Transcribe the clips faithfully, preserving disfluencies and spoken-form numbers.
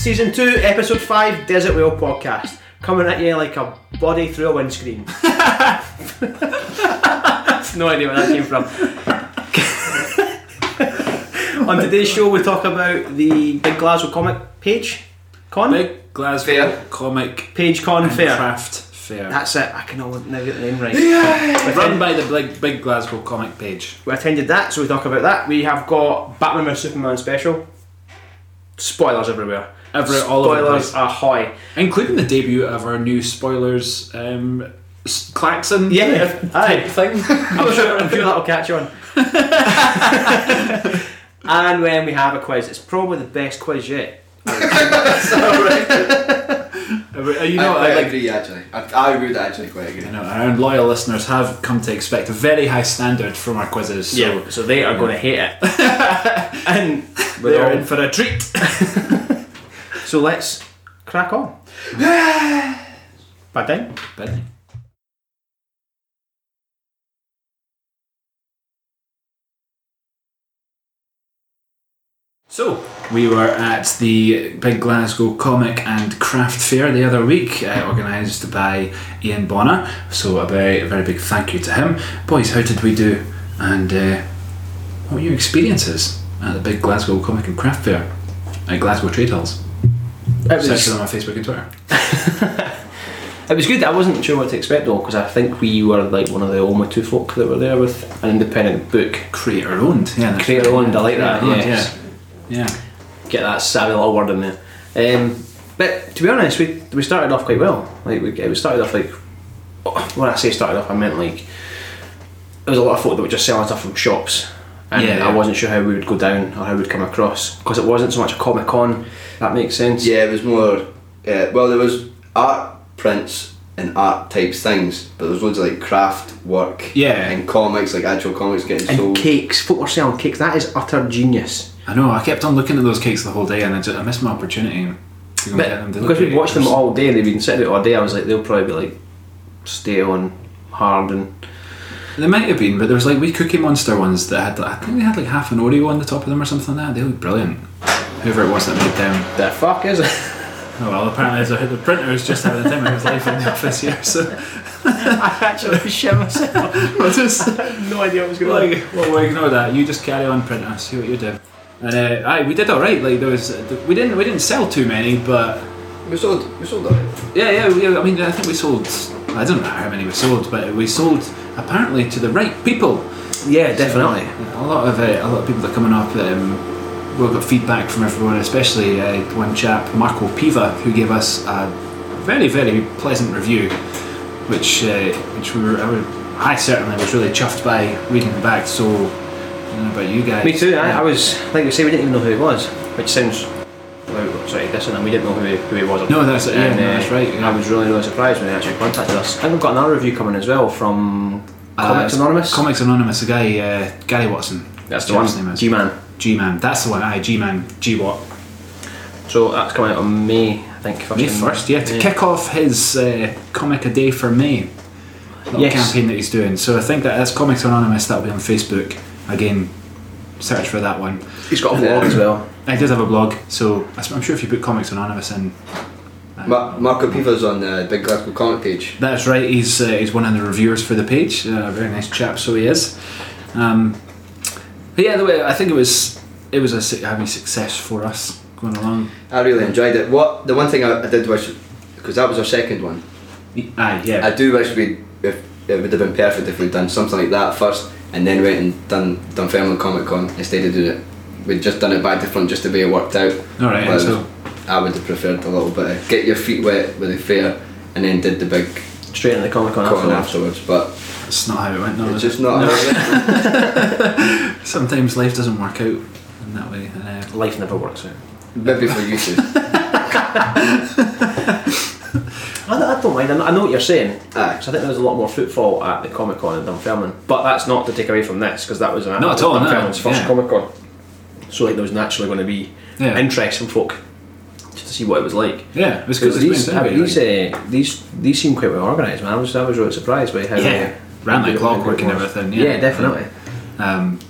Season two, episode five, Desert Whale Podcast. Coming at you like a body through a windscreen. No idea where that came from. On today's show, we talk about the Big Glasgow Comic Page Con. Big Glasgow Fair. Comic Page Con and Fair. Craft Fair. That's it. I can always never get the name right. Yeah. Run by the Big, Big Glasgow Comic Page. We attended that, so we talk about that. We have got Batman vs Superman special. Spoilers everywhere. Every, all over the Spoilers place. ahoy. Including the debut of our new spoilers um, s- klaxon Yeah, type aye. thing. I'm sure, I'm sure that'll catch on. And when we have a quiz, it's probably the best quiz yet. That's alright. You know, I, I I, like, agree actually. I, I would actually quite agree. you know, our loyal listeners have come to expect a very high standard from our quizzes. So Yeah, so they are going to hate it. And they're we're in all, for a treat. so let's crack on. Bad time? But So, we were at the Big Glasgow Comic and Craft Fair the other week, uh, organised by Ian Bonner, so a very, a very big thank you to him. Boys, how did we do? And uh, what were your experiences at the Big Glasgow Comic and Craft Fair at Glasgow Trade Halls? It Search was, them on Facebook and Twitter. it was good. I wasn't sure what to expect though, because I think we were like one of the only two folk that were there with an independent book. Creator owned, yeah. that's Creator right. owned, I like that, Creator owned, yes. Yeah. Get that savvy little word in there. Um, but to be honest, we we started off quite well. Like we, it started off like, when I say started off, I meant like there was a lot of folk that were just selling stuff from shops, and Yeah, yeah. I wasn't sure how we would go down or how we'd come across, because it wasn't so much a Comic Con. That makes sense. Yeah, it was more. Uh, well, there was art prints and art types things, but there was loads of like craft work. Yeah. And comics, like actual comics getting And sold. cakes. Folk were selling cakes. That is utter genius. I know, I kept on looking at those cakes the whole day and I, just, I missed my opportunity to go and But get them. They look because we'd great. watched them all day, they'd been sitting out all day. I was like, they'll probably be like stale and hard and. They might have been, but there was like wee Cookie Monster ones that had, I think they had like half an Oreo on the top of them or something like that. They looked brilliant. Whoever it was that made them. The fuck is it? Oh well, apparently the, the printer was just having the time of his life in the office here, so. I actually shit myself. I just, No idea what was going like, well, we'll ignore that. You just carry on, printer, see what you do. And uh, aye, we did alright. Like there was, we didn't, we didn't sell too many, but We sold. We sold alright. yeah, yeah, yeah. I mean, I think we sold. I don't know how many we sold, but we sold apparently to the right people. on. Yeah, definitely. So, a lot of uh, a lot of people that are coming up. Um, we've got feedback from everyone, especially uh, one chap, Marco Piva, who gave us a very, very pleasant review, which uh, which we were, I, were, I certainly was really chuffed by reading it back. So, I don't know about you guys. Me too. I, I was like we say, we didn't even know who he was, which sounds. Well, sorry, listen, and we didn't know who he, who he was. No, that's it. Yeah, And, no, uh, that's right. Yeah. I was really, really surprised when he actually contacted us. I think we've got another review coming as well from Uh, Comics Anonymous. Comics Anonymous, the guy uh, Gary Watson. That's the His one. name is. G-Man. G-Man. That's the one. Aye, G-Man. G-Watt. So that's coming out on May, I think. First May first, yeah, to kick off his uh, Comic a Day for May little Yes. campaign that he's doing. So I think that that's Comics Anonymous, that'll be on Facebook. Again, search for that one. He's got a blog as well. He does have a blog, so I'm sure if you put Comics Anonymous in. Ma- Marco Piva's on the Big Glasgow Comic page. That's right, he's uh, he's one of the reviewers for the page. Uh, a very nice chap, so he is. Um, but yeah, the way I think it was it was a su- heavy success for us going along. I really enjoyed it. What the one thing I, I did wish, because that was our second one. Aye, yeah. I do wish we if it would have been perfect if we'd done something like that first and then went and done Dunfermline Comic Con instead of doing it. We'd just done it back to front just the way it worked out. Alright, But so I would have preferred a little bit of get your feet wet with the fair and then did the big Straight in the Comic Con con afterwards. afterwards. But that's not how it went. No, it's was just it? not. No. how it went. Sometimes life doesn't work out in that way. And, uh, Life never works out. Maybe for you two. I, I don't mind. I know, I know what you're saying. Aye. So I think there was a lot more footfall at the Comic Con in Dunfermline, but that's not to take away from this because that was an Not at all, no. Dunfermline's first Yeah. Comic Con. So like there was naturally going to be Yeah. interest from folk just to see what it was like. yeah, it was good. Because these, uh, these, like, uh, these these seem quite well organised, man. I was I was really surprised by how yeah, uh, ran how like good- how clockwork good and it was. everything. Yeah, Yeah, definitely. Um,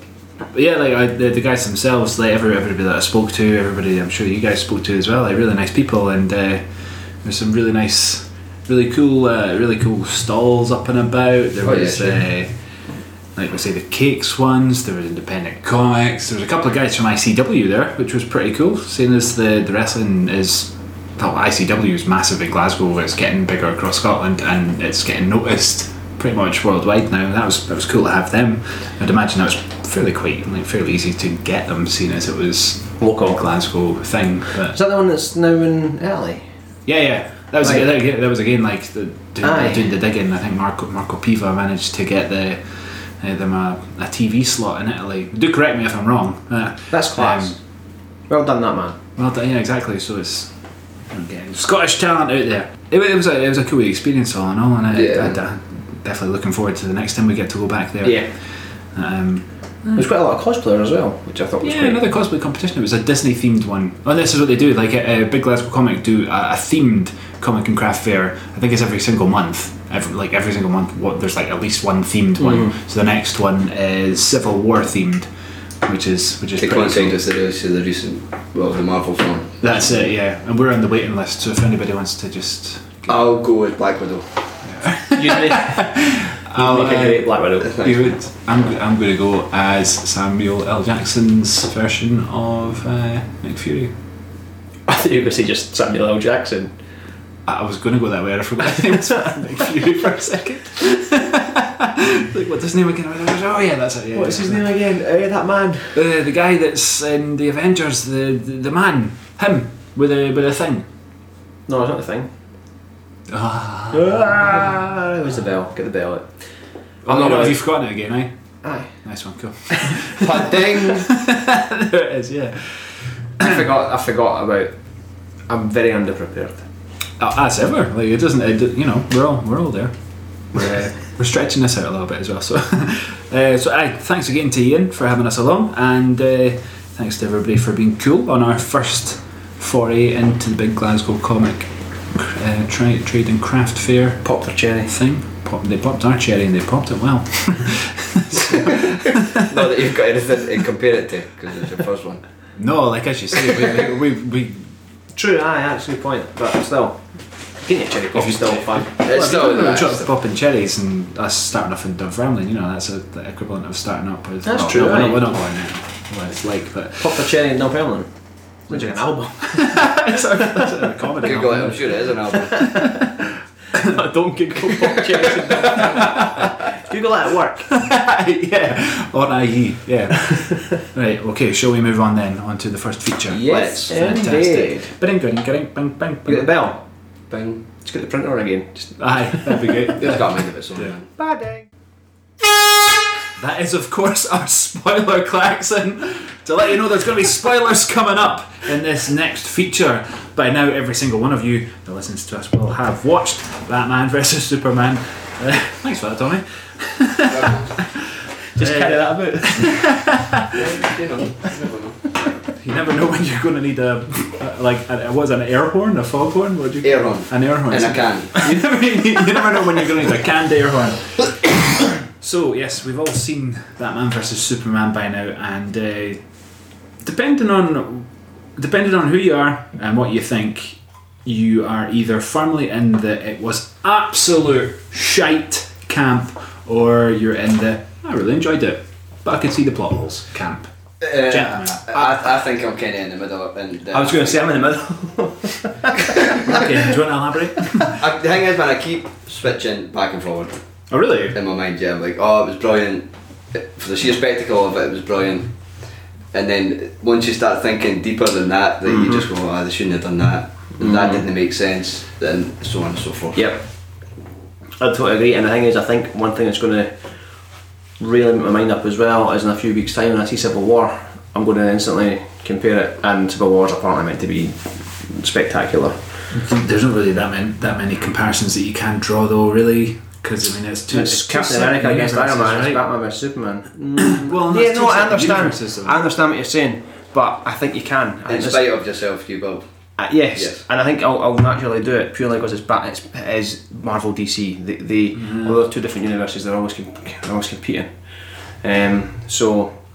but yeah, like I, the, the guys themselves, like every, everybody that I spoke to, everybody I'm sure you guys spoke to as well, like really nice people, and uh, there's some really nice, really cool, uh, really cool stalls up and about. There Oh, was, yeah, uh, like we say, the cakes ones. There was independent comics. There was a couple of guys from I C W there, which was pretty cool. Seeing as the the wrestling is, well, I C W is massive in Glasgow. It's getting bigger across Scotland, and it's getting noticed pretty much worldwide now. That was that was cool to have them. I'd imagine that was fairly quite like fairly easy to get them, seeing as it was Local. a Glasgow thing. But Is that the one that's now in Italy? yeah, yeah, that was Right. again, that was again like the, doing, Aye. doing the digging. I think Marco Marco Piva managed to get the uh, them a, a T V slot in Italy. Do correct me if I'm wrong. Uh, That's class. um, Well done, that man. Well done, yeah, exactly. So it's again, Scottish talent out there. It, it was a it was a cool experience all in all, and I, Yeah. I, I, definitely looking forward to the next time we get to go back there. Yeah. Um, There's quite a lot of cosplayers as well, which I thought was yeah, great. another cosplay competition. It was a Disney themed one. Oh, this is what they do. Like a, a Big Glasgow Comic do a, a themed comic and craft fair. I think it's every single month. Every, like every single month, what there's like at least one themed one. So the next one is Civil War themed, which is which is They pretty coincide cool. with the release of the recent, well, the Marvel film. That's it, yeah. And we're on the waiting list. So if anybody wants to just, I'll go with Black Widow. You make, I'll, you make a uh, great Black Widow. You would. I'm, I'm going to go as Samuel L. Jackson's version of uh, Nick Fury. I thought you were going to say just Samuel L. Jackson. I was going to go that way, and I forgot his name was Nick Fury for a second. Like, what's his name again? Oh yeah, that's it. Yeah, What's yeah. his name again? Uh, that man. The the guy that's in the Avengers, the the, the man, him with a with a thing. No, it's not the thing. Ah, Ah, where's the bell? Get the bell out. I'm not not. Have gonna- you forgotten it again? Eh? Aye. Nice one, cool. Ding. There it is. Yeah. I forgot. I forgot about. I'm very underprepared. Oh, as ever, like it doesn't. It, you know, we're all we're all there. We're uh, we're stretching this out a little bit as well. So, uh, so aye, thanks again to Ian for having us along, and uh, thanks to everybody for being cool on our first foray into the Big Glasgow Comic uh, tra- Trade and Craft Fair Pop their cherry. thing. Pop, they popped our cherry and they popped it well. Not that you've got anything to compare it to, because it's your first one. No, like as you say, we we, we, we True, aye, actually point, but still. Getting your cherry pop is still fun. It's still well, nice. just popping cherries and us starting off in Dunfermline, you know, that's a, the equivalent of starting up with. That's well, true, No, we're, aye. not, we're not going there. What it's like, but Pop their cherry in Dunfermline. Sounds like an album. it's a, it's a comedy. Google it, album. I'm sure it is an album. Don't Google pop cherries in Dunfermline. Google that at work. Yeah, on I E, yeah. Right, okay, shall we move on then, on to the first feature? Yes, Fantastic. indeed. Bing, bing, bing, bing, bing, You get bing. the bell. Bing. Just get the printer on again. Just Aye, that'd be great. It's got mind of its own. Yeah. man. bad day. That is, of course, our spoiler klaxon to let you know there's going to be spoilers coming up in this next feature. By now, every single one of you that listens to us will have watched Batman versus Superman. Uh, thanks for that, Tommy. Just Uh, carry that about. Yeah, you know, you never know. You never know when you're going to need a, a like a, what was it, an air horn, a fog horn? What do you? Air horn. An air horn. In a can. You never, you never know when you're going to need a canned air horn. So yes, we've all seen Batman versus Superman by now, and uh, depending on depending on who you are and what you think, you are either firmly in the it was absolute shite camp, or you're in the I really enjoyed it, but I could see the plot holes camp. Uh, Gentlemen. I, I think I'm kind of in the middle. And I was going to say I'm in the middle. Okay, do you want to elaborate? I, the thing is, man, I keep switching back and forward Oh really? in my mind. Yeah, I'm like, oh, it was brilliant. For the sheer spectacle of it, it was brilliant. And then once you start thinking deeper than that, that you just go, oh, they shouldn't have done that. And that didn't make sense. Then so on and so forth. Yep. I totally agree, and the thing is, I think one thing that's going to really make my mind up as well is in a few weeks' time when I see Civil War, I'm going to instantly compare it, and Civil War is apparently meant to be spectacular. There's not really that many that many comparisons that you can draw though, really, because I mean it's two. It's two Captain separate America against Iron Man, universes, it's right? Batman versus Superman. Mm. Well, yeah, that's no, two I separate understand. universes, though. I understand what you're saying, but I think you can. I think In this- spite of yourself, you will. Uh, yes. Yes. And I think I'll, I'll naturally do it purely because it's, ba- it's it is Marvel D C. They, they Mm-hmm. although they're two different universes, they're always com- they're always competing. Um, so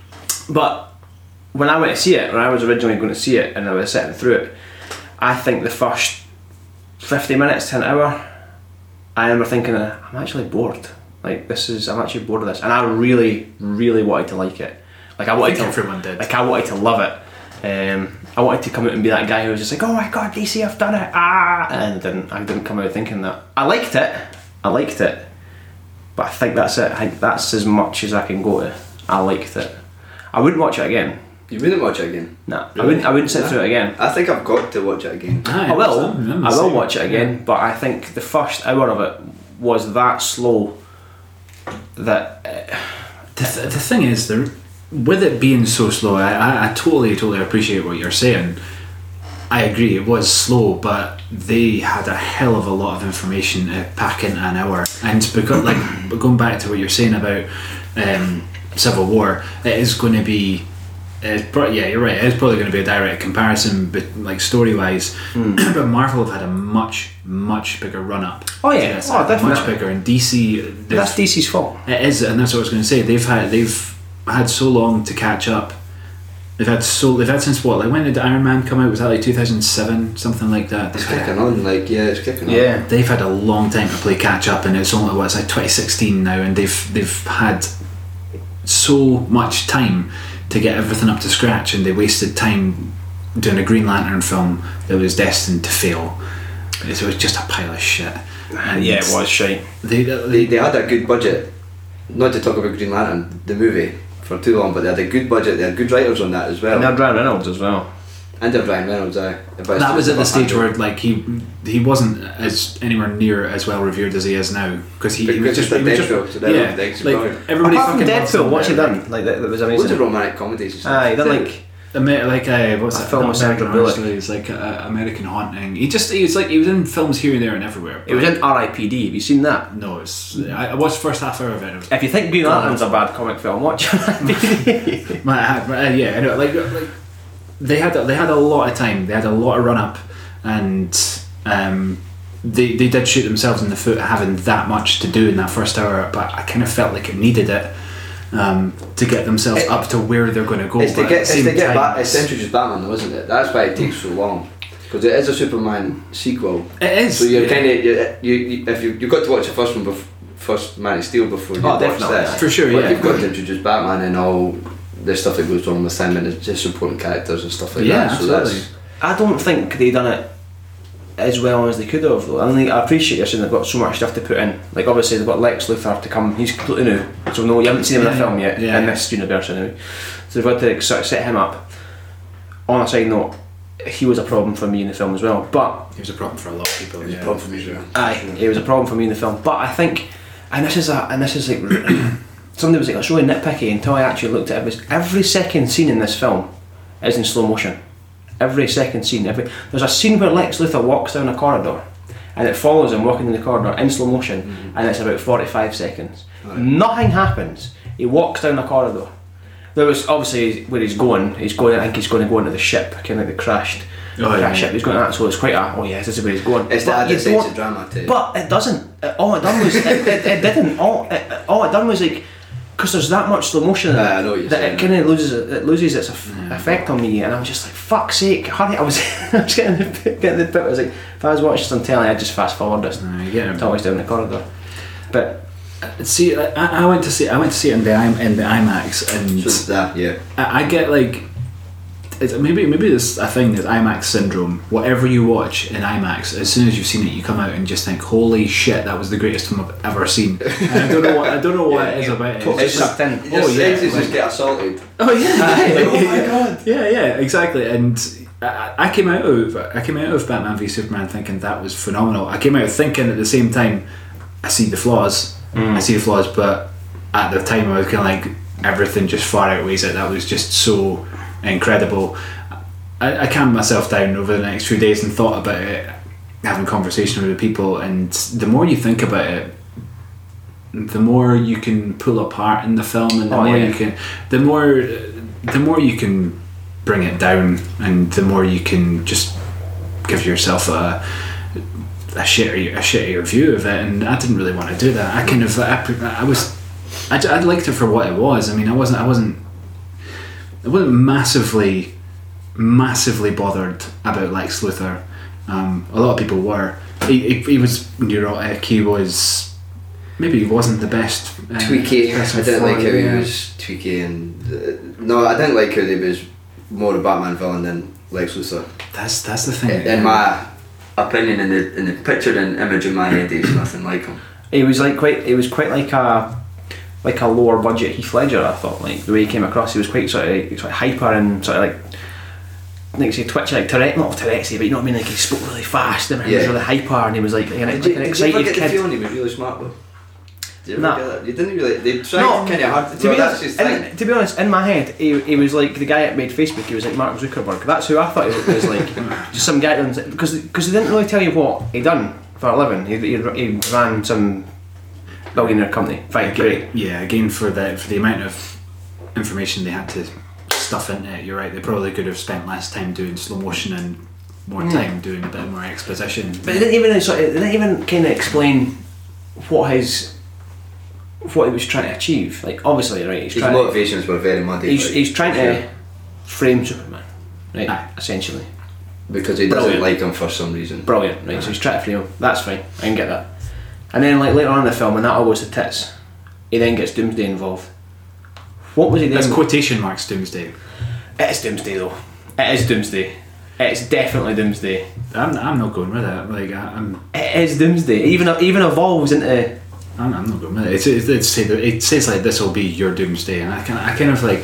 But when I went to see it, when I was originally going to see it, and I was sitting through it, I think the first fifty minutes to an hour, I remember thinking, I'm actually bored. Like this is, I'm actually bored of this, and I really, really wanted to like it. Like I wanted I think to, everyone did. like I wanted to love it. Um, I wanted to come out and be that guy who was just like, oh my god, D C, I've done it, ah, and I didn't. I didn't come out thinking that. I liked it. I liked it, but I think that's it. I think that's as much as I can go to. I liked it. I wouldn't watch it again. You wouldn't watch it again? No, I wouldn't. I wouldn't sit through it again. I think I've got to watch it again. Aye, I will. I'm- I'm the I will same. watch it again, but I think the first hour of it was that slow that. Uh, The, th- the thing is, the, with it being so slow, I, I, I totally, totally appreciate what you're saying. I agree, it was slow, but they had a hell of a lot of information to pack into an hour. And because, like, going back to what you're saying about um, Civil War, it is going to be. It's pro- yeah, you're right. It is probably going to be a direct comparison, but like story-wise, but Marvel have had a much, much bigger run-up. Oh, yeah. Yes, Oh, much definitely. bigger. And D C, they've- that's D C's fault. it is, and that's what I was going to say. They've had they've had so long to catch up. They've had so they've had since what? Like when did Iron Man come out? Was that like two thousand seven, something like that? It's They've had- kicking on, like, yeah, it's kicking on. Yeah. They've had a long time to play catch up, and it's only what it's like twenty sixteen now, and they've they've had so much time to get everything up to scratch, and they wasted time doing a Green Lantern film that was destined to fail. It was just a pile of shit. And Yeah, it was shite. They, They, they, they had a good budget, not to talk about Green Lantern, the movie, for too long, but they had a good budget, they had good writers on that as well. And they had Ryan Reynolds as well. And they had Ryan Reynolds, aye. But it's that just was at the about stage Andrew. where like he he wasn't as anywhere near as well revered as he is now, because he, he was Because just, it's he was the just Deadpool, so they're yeah, the ex- like brilliant. everybody Apart from fucking loves Deadpool, him, what's he right? done? Like that, that was Loads amazing. of romantic comedies and stuff. Aye, done like Amer- like uh, what's A that film Not with Sandra American Bullock. Horror Stories, like uh, American Haunting. He just he was like he was in films here, there, and everywhere. it was in R I P D. Have you seen that? No, it's I, I watched the first half hour of it. It was, If you think Green Lantern's a bad comic film, watch R I P D. my, uh, yeah, I know. Like like they had they had a lot of time. They had a lot of run up, and um, they they did shoot themselves in the foot having that much to do in that first hour. But I kind of felt like it needed it um, to get themselves It- up to where they're going to go. It's to but get, at it's the to same get time, back, it's to introduce Batman though, isn't it? That's why it takes so long. Because it is a Superman sequel. it is. So you're yeah. kind of, you, you, you, if you, you've got to watch the first one, bef- first Man of Steel before you Oh, watch definitely, this. yeah. For sure, But yeah. you've got to introduce Batman and all the stuff that goes on with him and it's just supporting characters and stuff like Yeah, that. So absolutely. that's, I don't think they done it as well as they could have though. I mean, I appreciate you saying they've got so much stuff to put in. Like obviously they've got Lex Luthor to come. He's completely new, so no, you haven't seen him in a Yeah, film yet yeah. in this universe anyway. So they've got to sort of set him up. On a side note, he was a problem for me in the film as well. But It was a problem for a lot of people. it's yeah. a problem for me as well. aye, it was a problem for me in the film. But I think, and this is a, and this is like somebody was like, it's really nitpicky until I actually looked at every every second scene in this film is in slow motion. Every second scene, every there's a scene where Lex Luthor walks down a corridor, and it follows him walking in the corridor in slow motion, Mm-hmm. and it's about forty-five seconds. Nothing happens. He walks down the corridor. There was obviously where he's going. He's going. I think he's going to go into the ship, kind of like the crashed, Oh, yeah, crashed yeah. ship. He's going to that. So it's quite a. Oh yes, this is where he's going. It's to But add you a sense don't- of drama to it. But it doesn't. It- all it done was it, it, it didn't. All it, all it done was like because there's that much slow motion in it, Aye, I know what you're that saying. it kind of loses it loses its eff- effect on me, and I'm just like fuck's sake, hurry! I was I was getting the, getting the bit. I was like, if I was watching this on telly, I'd just fast forward this Aye, you get it. until I was down the corridor. But See, I, I went to see I went to see it in the I- in the IMAX, and So that, yeah. I, I get like it's, maybe maybe this a thing is IMAX syndrome. Whatever you watch in IMAX, as soon as you've seen it, you come out and just think, "Holy shit, that was the greatest film I've ever seen." And I don't know what I don't know what it is about it. totally It's just sucked in. Your Oh, yeah, senses like- just get assaulted. oh yeah, Like, oh my God. yeah, yeah, exactly. And I, I came out of I came out of Batman v Superman thinking that was phenomenal. I came out thinking at the same time, I see the flaws. I see the flaws, but at the time I was kind of like everything just far outweighs it. That was just so incredible. I, I calmed myself down over the next few days and thought about it, having conversation with the people, and the more you think about it, the more you can pull apart in the film, and the Oh, more yeah. you can, the more, the more you can bring it down, and the more you can just give yourself a a shitty a shittier view of it. And I didn't really want to do that. I kind of I, I was I, I liked it for what it was. I mean, I wasn't I wasn't it wasn't massively, massively bothered about Lex Luthor. Um, a lot of people were. He, he, he was neurotic. He was maybe he wasn't the best. Uh, Tweaky. I person didn't for like how it, he yeah. was tweaky, and uh, no, I didn't like how he was more a Batman villain than Lex Luthor. That's that's the thing. In, in my opinion, in the in the picture and image in my head, he's nothing like him. He was like quite. He was quite like a like a lower budget Heath Ledger. I thought, like the way he came across, he was quite sort of, sort of hyper and sort of like. I think he twitchy like Tourette, not Tourette's, but you know what I mean. Like he spoke really fast and he Yeah. was really hyper, and he was like, like, an, Did like you, an did you excited ever get the kid. feeling he was really smart though? Did you ever Nah. get that? You didn't really. They tried No, kind of hard to. To well, be, that's honest, his thing. in, to be honest, in my head, he, he was like the guy that made Facebook. He was like Mark Zuckerberg. That's who I thought he was like. Just some guy that because because they didn't really tell you what he done for a living. He, he, he ran some billionaire company. Fine, great. Yeah, again for the for the amount of information they had to stuff into it, you're right. They probably could have spent less time doing slow motion and more Mm. time doing a bit more exposition. But they didn't even sort of, they didn't even kind of explain what his what he was trying to achieve. Like obviously, right? He's His trying. motivations were very muddy. To, he's, like, he's trying sure. to frame Superman, right? Aye. Essentially. because he doesn't Brilliant. like him for some reason. Brilliant, right? So he's trying to frame him. That's fine. I can get that. And then, like later on in the film, when that all goes to tits, he then gets Doomsday involved. What was he then? That's quotation marks Doomsday. It is Doomsday, though. It is Doomsday. It's definitely Doomsday. I'm, I'm not going with it. Like I, I'm, It is Doomsday. It even it even evolves into. I'm, I'm not going with it. It's, it's, it's say that it says like this will be your Doomsday, and I kind I kind of like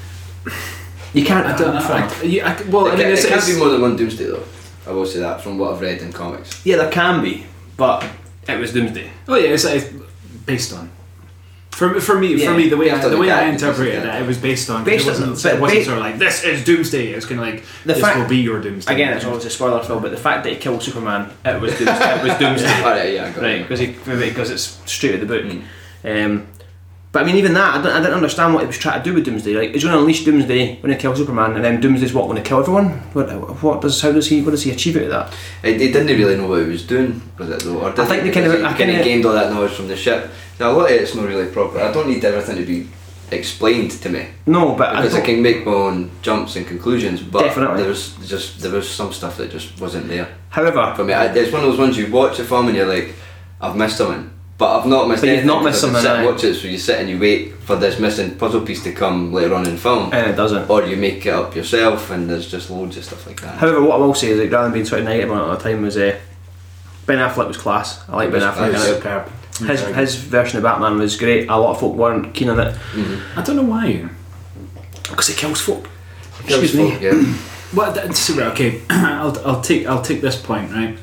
You can't. I don't know. I, yeah, I, well, It, I mean, ca- it's, it can't it's, be more than one Doomsday though. I will say that from what I've read in comics. Yeah, there can be, but it was Doomsday. oh yeah, it's like based on. For, for me, Yeah, for me, the way based I, on the the way I characters, interpreted yeah. it, it was based on. Based it on- wasn't, but it wasn't ba- sort of like this is Doomsday. It was kind of like The this fact- will be your Doomsday. Again, it's always a spoiler film, but the fact that he killed Superman, it was Doomsday. It was Doomsday. Alright, yeah, I got Right, it. because he because it's straight at the book. Mm. Um, but I mean, even that, I don't, I didn't understand what he was trying to do with Doomsday. Like, he's going to unleash Doomsday when he kills Superman, and then Doomsday's what, going to kill everyone? What, what does how does he what does he achieve out of that? He, he didn't really know what he was doing with it though. Or did I think he? they kind of- Because I he kind kinda- of gained all that knowledge from the ship. Now a lot of it's not really proper. I don't need everything to be explained to me No, but because I I don't, can make my own jumps and conclusions. But Definitely. there was just there was some stuff that just wasn't there however, for me. I, it's one of those ones you watch a film and you're like, I've missed something. But I've not missed But you've anything. not missed 'cause I something, just sit and aye. watch it, so you sit and you wait for this missing puzzle piece to come later on in film, and it doesn't. or you make it up yourself, and there's just loads of stuff like that. However, what I will say is, like, rather than being sort of negative on it all the time, was uh, Ben Affleck was class. I like He Ben was Affleck. class. in it. superb. His his version of Batman was great. A lot of folk weren't keen on it I don't know why. because he kills folk. Kills Excuse me. folk, yeah. Well, that's right. Okay, I'll I'll take I'll take this point right.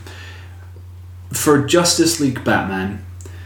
For Justice League Batman,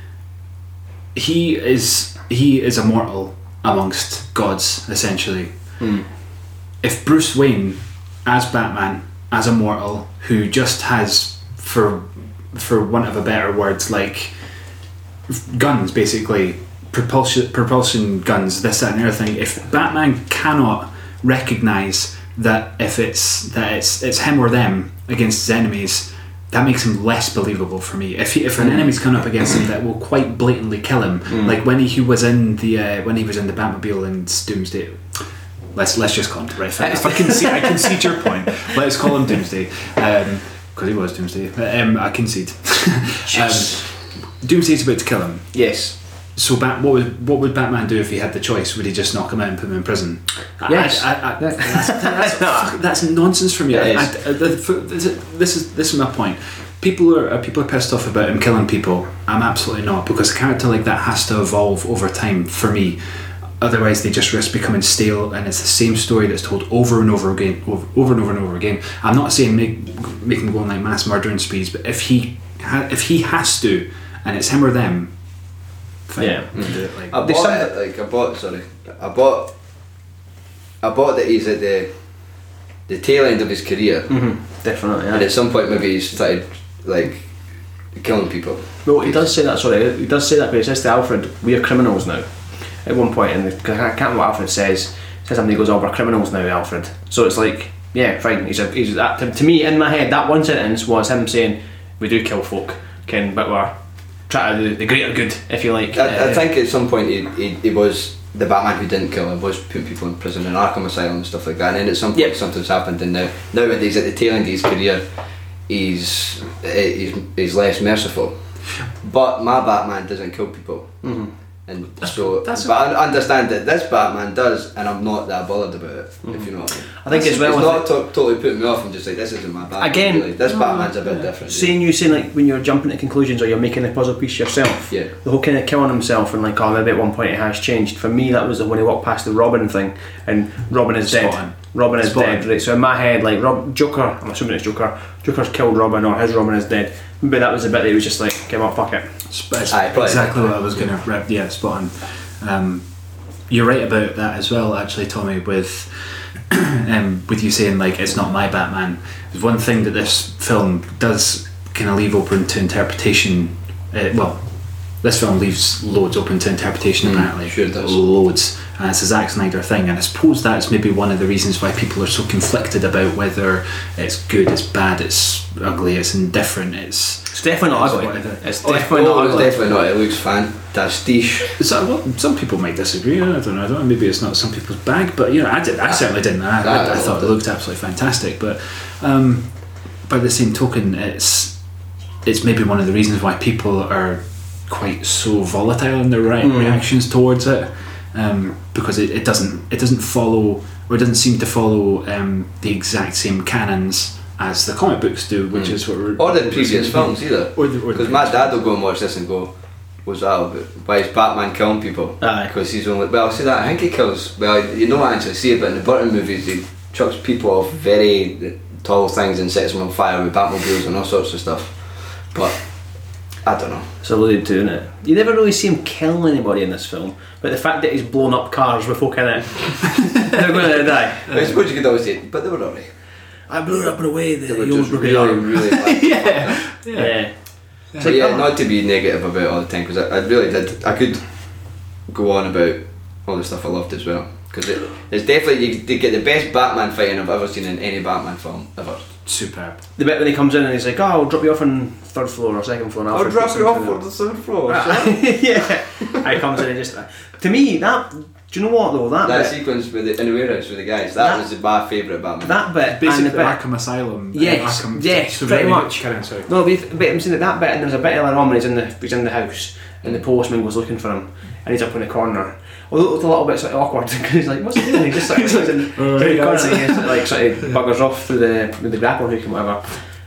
he is he is immortal amongst gods essentially. Hmm. If Bruce Wayne as Batman as a mortal who just has for for want of a better word like guns basically propulsion propulsion guns this that and everything, if Batman cannot recognize that if it's that it's it's him or them against his enemies, that makes him less believable for me. If he, if an enemy's coming up against him that will quite blatantly kill him, like when he, he was in the uh, when he was in the Batmobile in Doomsday. Let's let's just call him right. If I concede, I concede your point. Let's call him Doomsday because um, he was Doomsday. Um, I concede. Yes. um, Doomsday's about to kill him. Yes. So Bat, what would what would Batman do if he had the choice? Would he just knock him out and put him in prison? Yes. I, I, I, that's, that's, fuck, that's nonsense for me. It I, is. I, the- for- this is this is this is my point. People are uh, people are pissed off about him killing people. I'm absolutely not, because a character like that has to evolve over time for me. Otherwise, they just risk becoming stale, and it's the same story that's told over and over again, over, over and over and over again. I'm not saying make make him go on like mass murdering sprees, but if he ha- if he has to, and it's him or them. Fine. Yeah. Do it, like, I They bought said it, like I bought sorry. I bought I bought that he's at the the tail end of his career, Mm-hmm. Definitely. and Yeah. at some point maybe he's started like killing people. Well, he does say that. Sorry, he does say that, but he says to Alfred, "We are criminals now." At one point, and I can't remember what Alfred says. He says something. He goes, "Oh, we're criminals now, Alfred." So it's like, yeah, fine. He's a, he's that, to, to me in my head. That one sentence was him saying, "We do kill folk, Ken, but we're trying to do the greater good, if you like." I, I Uh, think at some point he, he, he was the Batman who didn't kill him was putting people in prison in Arkham Asylum and stuff like that, and then at some point Yep. something's happened, and now nowadays at the tail end of his career, he's eh, he's, he's less merciful. But my Batman doesn't kill people, Mm-hmm. and so that's but I understand that this Batman does, and I'm not that bothered about it. If you know what I mean. I think it's, as well it's with not to- totally putting me off. I'm just like, this isn't my Batman. Again- really. This Batman's a bit different. Saying you saying like when you're jumping to conclusions or you're making a puzzle piece yourself, Yeah. the whole kind of killing himself and like, oh, maybe at one point it has changed. For me, that was when he walked past the Robin thing and Robin is Spot dead. on. Robin is Spot dead, on. right? So in my head, like Rob, Joker, I'm assuming it's Joker. Joker's killed Robin or his Robin is dead. Maybe that was the bit that he was just like, okay, well, fuck it. That's Aye, probably. exactly what I was going to rep. Yeah, spot on. Um, you're right about that as well, actually, Tommy. With um, with you saying like it's not my Batman. There's one thing that this film does kind of leave open to interpretation. Uh, well, this film leaves loads open to interpretation. Mm, apparently, sure it does. loads. And it's a Zack Snyder thing, and I suppose that's maybe one of the reasons why people are so conflicted about whether it's good, it's bad, it's ugly, it's indifferent, it's It's definitely not It's ugly. whatever. It's Oh, definitely oh, not it's ugly. definitely not. It looks fantastic. So, well, some people might disagree. I don't know. I don't know. Maybe it's not some people's bag, but you know, I did. I certainly didn't. I, I, I I thought loved it it. looked absolutely fantastic. But um, by the same token, it's it's maybe one of the reasons why people are quite so volatile in their right Mm. reactions towards it, um, because it, it doesn't it doesn't follow or it doesn't seem to follow um, the exact same canons as the comic books do, which Mm. is what we're Or the we're previous seeing. films either. Or the- or the Because my previous dad will go and watch this and go, "What's that about? Why is Batman killing people?" Aye. Because he's only well, see that I think he kills. Well, you don't actually see it, but in the Burton movies, he chucks people off very tall things and sets them on fire with Batmobiles and all sorts of stuff. But I don't know. It's alluded to, isn't it? You never really see him kill anybody in this film, but the fact that he's blown up cars with folk in it, they're going to die. I suppose you could always say, but they were alright. I blew it up in a way They that were you just broke really, his arm. really bad. Yeah. Yeah. It's But like, yeah, oh, not to be negative about it all the time, because I, I really did. I could go on about all the stuff I loved as well, because it, it's definitely you, you get the best Batman fighting I've ever seen in any Batman film ever. Superb. the bit when he comes in and he's like, oh, I'll drop you off on third floor or second floor. And I'll Alfred drop puts you him off through on the third floor. the- son. Yeah. He comes in and just, to me, that, do you know what though, that, That bit, sequence with the, in the warehouse with the guys, that, That- was my favourite Batman. that bit, and Basically, the bit, Arkham Asylum. uh, Yes, Arkham, yes, so pretty very much. Carry on, sorry. no, but but I'm saying that that bit, and there's a bit earlier on when he's in the he's in the house, and the postman goes looking for him, and he's up in the corner. Although it's a little bit sort of awkward because he's like, "What's he doing?" He just sort of sits in, Oh, in the yeah, corner that's and he just, like sort of buggers off through the with the grappling hook and whatever.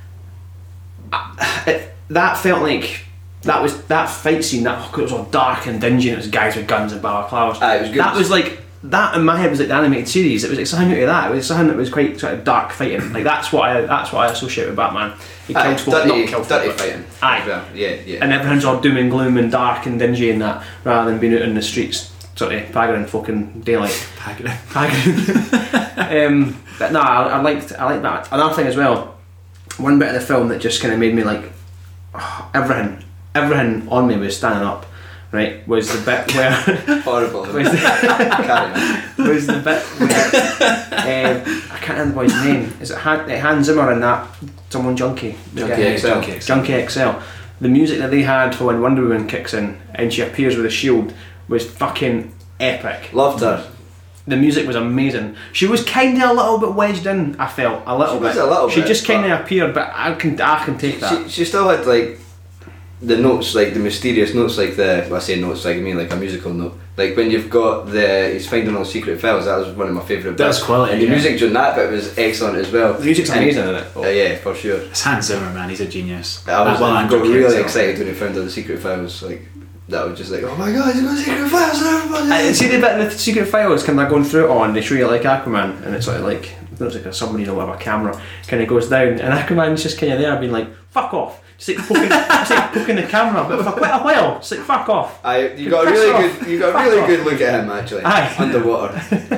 I- It, that felt like that was that fight scene. That it was all dark and dingy, and it was guys with guns and balaclavas. Aye, it was good. That was like. That in my head was like the animated series. It was like something out of that. It was something that was quite sort of dark fighting. Like that's what I that's what I associate with Batman. He Aye, kills folk, dirty, not kill folk, dirty but- fighting. Aye. as well. Yeah, yeah. and everything's all doom and gloom and dark and dingy and that, rather than being out in the streets, sort of pagging fucking daylight. Pack it in. Pagging. um, but no, I, I liked I liked that. Another thing as well, one bit of the film that just kind of made me like oh, everything, everything on me was standing up. Right, was the bit where Horrible. was the, Carry on. was the bit where um, I can't remember the boy's name. Is it Han, uh, Hans Zimmer and that someone Junkie? The Junkie guy- X L. Junkie X L. Junkie X L. The music that they had for when Wonder Woman kicks in and she appears with a shield was fucking epic. Loved her. The music was amazing. She was kind of a little bit wedged in. I felt a little She bit. was a little She bit, just kind but- of appeared, but I can I can take that. She, she still had like the notes, like the mysterious notes, like the well, I say notes, like I mean like a musical note. Like when you've got the he's finding all secret files. That was one of my favourite. That's bits. quality, And the yeah. music during that bit was excellent as well. The music's And- amazing in it. Uh, yeah, for sure. It's Hans Zimmer, man. He's a genius. I was Uh, well, I and got Junkie really X L. excited when he found all the secret files. Like that was just like, oh my god, he's got secret files and everybody. I see the bit in the secret files, kind of going through it all, and they show you like Aquaman, and it's sort of like it looks like a submarine or whatever camera kind of goes down, and Aquaman's just kind of there, being like, "Fuck off!" Just like poking, just like poking the camera, but for quite a while, it's like, "Fuck off." I, you got a Piss really off. good, you got a Fuck really off. good look at him actually. Aye. Underwater.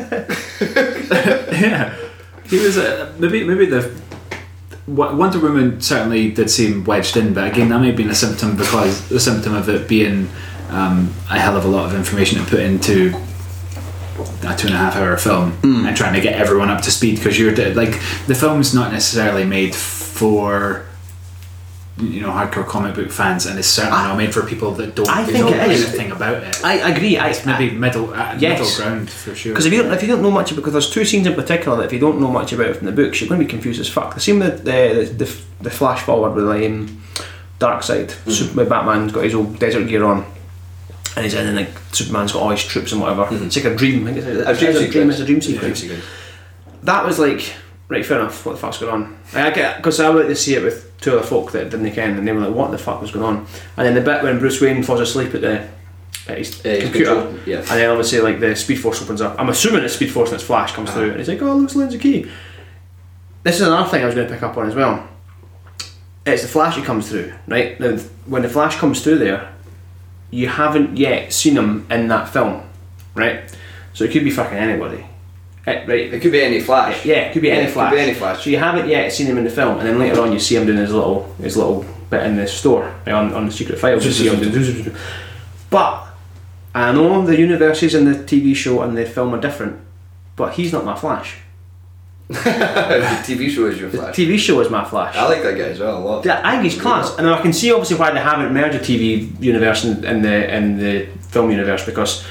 Yeah, he was uh, maybe maybe the Wo- Wonder Woman certainly did seem wedged in, but again that may have been a symptom because the symptom of it being um, a hell of a lot of information to put into a two and a half hour film and trying to get everyone up to speed because you're like the film's not necessarily made for you know, hardcore comic book fans, and it's certainly I- not made for people that don't I know think it is. anything about it. I agree. I, It's maybe middle uh, Yes. middle ground for sure. Because if you don't, if you don't know much, because there's two scenes in particular that if you don't know much about it from the books, you're going to be confused as fuck. The scene with the the, the, the flash forward with um, Darkseid, Mm-hmm. Super, with Batman's got his old desert gear on, and he's in, and like Superman's got all his troops and whatever. Mm-hmm. It's like a dream. I think it's, A dream it's a dream. sequence. It's a dream Yeah, sequence. sequence. That was like, right, fair enough. What the fuck's going on? I get because I went to see it with two other folk that didn't ken, and they were like, "What the fuck was going on?" And then the bit when Bruce Wayne falls asleep at the at his Uh, his computer, control, yeah. and then obviously like the Speed Force opens up. I'm assuming it's Speed Force and it's Flash comes Uh-huh. through, and he's like, "Oh, looks Lindsay Key." This is another thing I was going to pick up on as well. It's the Flash that comes through, right? Now, when the Flash comes through there, you haven't yet seen him in that film, right? So it could be fucking anybody, Eh, right? It could be any Flash. Yeah, it could be Yeah, any it could Flash. be any Flash. So you haven't yet seen him in the film, and then later on you see him doing his little his little bit in the store, right, on on the secret files. You see him doing. But I know the universes in the T V show and the film are different, but he's not my Flash. The T V show is your The Flash. T V show is my Flash. I like that guy as well a lot. Yeah, I think he's class, and I can see obviously why they haven't merged the T V universe and, and the and the film universe, because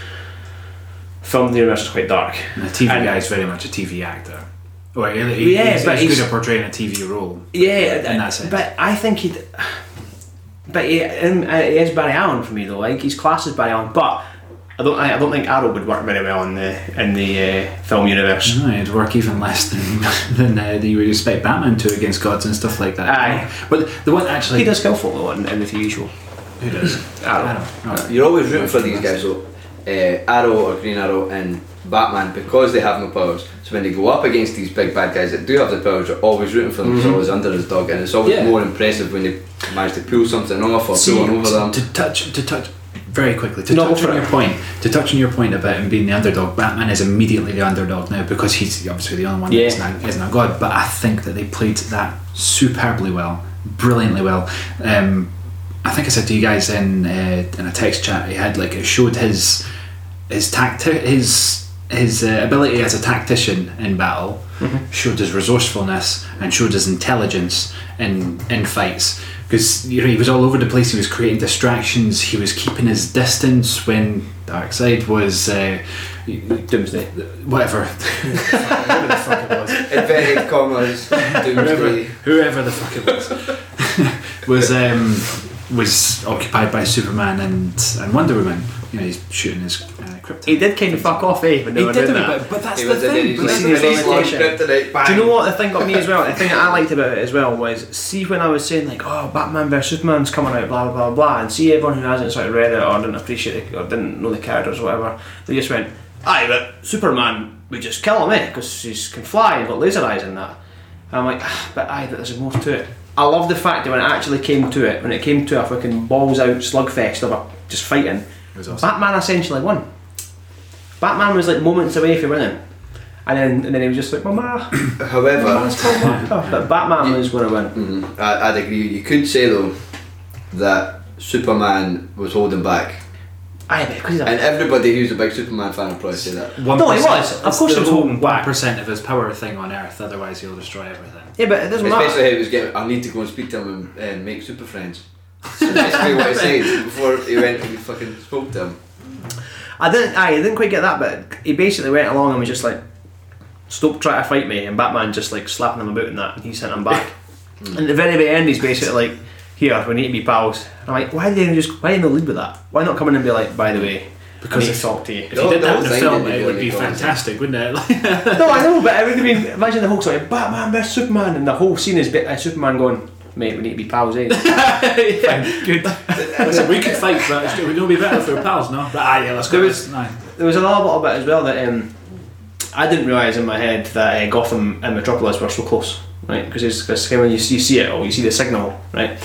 film universe is quite dark. And the T V And- guy is very much a T V actor. Oh, he, he, Yeah, he's, but he's he's- good at portraying a T V role. Yeah, in that sense. but I think he. But he, um, uh, he is Barry Allen for me though. Like he's classed as Barry Allen, but I don't. I, I don't think Arrow would work very well in the in the uh, film universe. No, it'd work even less than than uh, you would expect Batman to against gods and stuff like that. Aye. But the one actually, He does skillful though in, in the T V show. who does? Arrow. Oh. You're always rooting for these guys though. Uh, Arrow or Green Arrow and Batman, because they have no powers. So when they go up against these big bad guys that do have the powers, you're always rooting for them. Mm-hmm. It's always under his dog, and it's always Yeah. more impressive when they manage to pull something off or See, pull one over them. to touch to touch very quickly to No, touch go on for your it. point to touch on your point about him being the underdog. Batman is immediately the underdog now because he's obviously the only one Yeah. that's not, isn't a god. But I think that they played that superbly well, brilliantly well. Um, I think I said to you guys in uh, in a text chat, he had like it showed his his tacti- his his uh, ability as a tactician in battle, Mm-hmm. showed his resourcefulness and showed his intelligence in in fights. Because you know he was all over the place. He was creating distractions. He was keeping his distance when Darkseid was uh, Doomsday. whatever, whatever the fuck it was. Inverted commas, Whoever, Doomsday. whoever the fuck it was was um, was occupied by Superman and, and Wonder Woman. You know, he's shooting his uh, kryptonite. He did kind of fuck off, eh? When they He were did, doing a that. bit, but that's He the was in thing. his But see that's his the own thing. long limitation. kryptonite, bang. Do you know what the thing got me as well? The thing that I liked about it as well was, see when I was saying like, oh, Batman versus Superman's coming out, blah blah blah blah, and see everyone who hasn't sort of read it or didn't appreciate it or didn't know the characters or whatever, they just went, aye, but Superman, we just kill him, eh? Because he can fly and got laser eyes and that. And I'm like, ah, but aye, but there's more to it. I love the fact that when it actually came to it, when it came to a fucking balls out slugfest of a, just fighting, was awesome. Batman essentially won. Batman was like moments away from winning. And then, and then he was just like, Mama, However, but Batman was going to win. mhm, I, I'd agree. You could say though that Superman was holding back, Aye, because he's a and everybody who's a big Superman fan would probably say that. one No, he percent. was. Of It's course the he was whole holding back. one percent of his power thing on Earth. Otherwise, he'll destroy everything. yeah, but it doesn't Especially matter. how he was getting. I need to go and speak to him and uh, make super friends. So basically what he said before he went and he fucking spoke to him. I didn't. Aye, I didn't quite get that, but he basically went along and was just like, "Stop trying to fight me," and Batman just like slapping him about and that, and he sent him back. And at the very, very end, he's basically like, "Here, we need to be pals." And I'm like, "Why didn't you just? Why didn't you lead with that? Why not come in and be like, by the way, Because I need if- to talk to you?" If The you did whole that in the thing film, didn't it would really be go on. fantastic, wouldn't it? No, I know, but it would have been. Imagine the whole sort of Batman versus Superman, and the whole scene is bit, uh, Superman going, "Mate, we need to be pals, eh?" yeah, good. Listen, we could fight, but it's, we don't be better if we're pals, no? But ah, yeah, let's go. There was- Aye. There was another little bit as well that um, I didn't realise in my head that uh, Gotham and Metropolis were so close, right? Because it's because when you see, you see it all, you see the signal, right?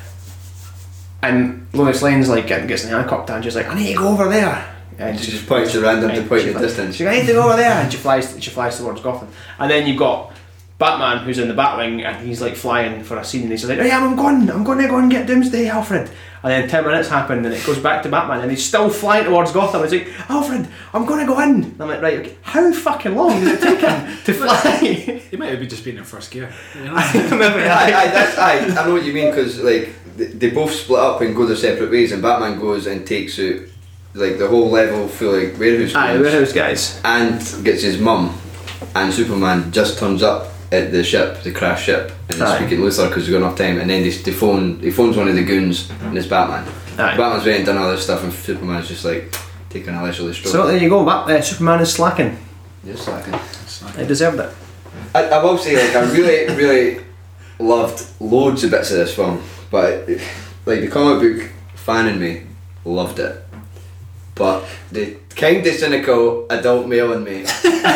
And Lois Lane's like getting gets handcuffed and she's like, "I need to go over there." And She just points to random to and point she the fli- distance. She's like, "I need to go over there," and she flies. She flies towards Gotham, and then you've got Batman, who's in the Batwing, and he's like flying for a scene, and he's like, "Oh yeah, I'm going, I'm going to go and get Doomsday, Alfred." And then ten minutes happen, and it goes back to Batman, and he's still flying towards Gotham. He's like, "Alfred, I'm going to go in." And I'm like, "Right, okay. How fucking long did it take him to fly?" He might have just been in first gear. You know? Maybe, I, I, that's, I, I know what you mean, because like they, they both split up and go their separate ways, and Batman goes and takes out like the whole level full like warehouse Aye, goods, warehouse guys. and gets his mum, and Superman just turns up at the ship, the crash ship, and he's Aye. speaking Luthor because he's got enough time, and then they, they phone, he phones one of the goons, and it's Batman. Aye. Batman's went and done all this stuff, and Superman's just like taking a leisurely stroll. So there you go. Bat- uh, Superman is slacking. Just slacking. He deserved it. I, I will say, like, I really, really loved loads of bits of this film, but like the comic book fan in me loved it, but the kind of cynical adult male in me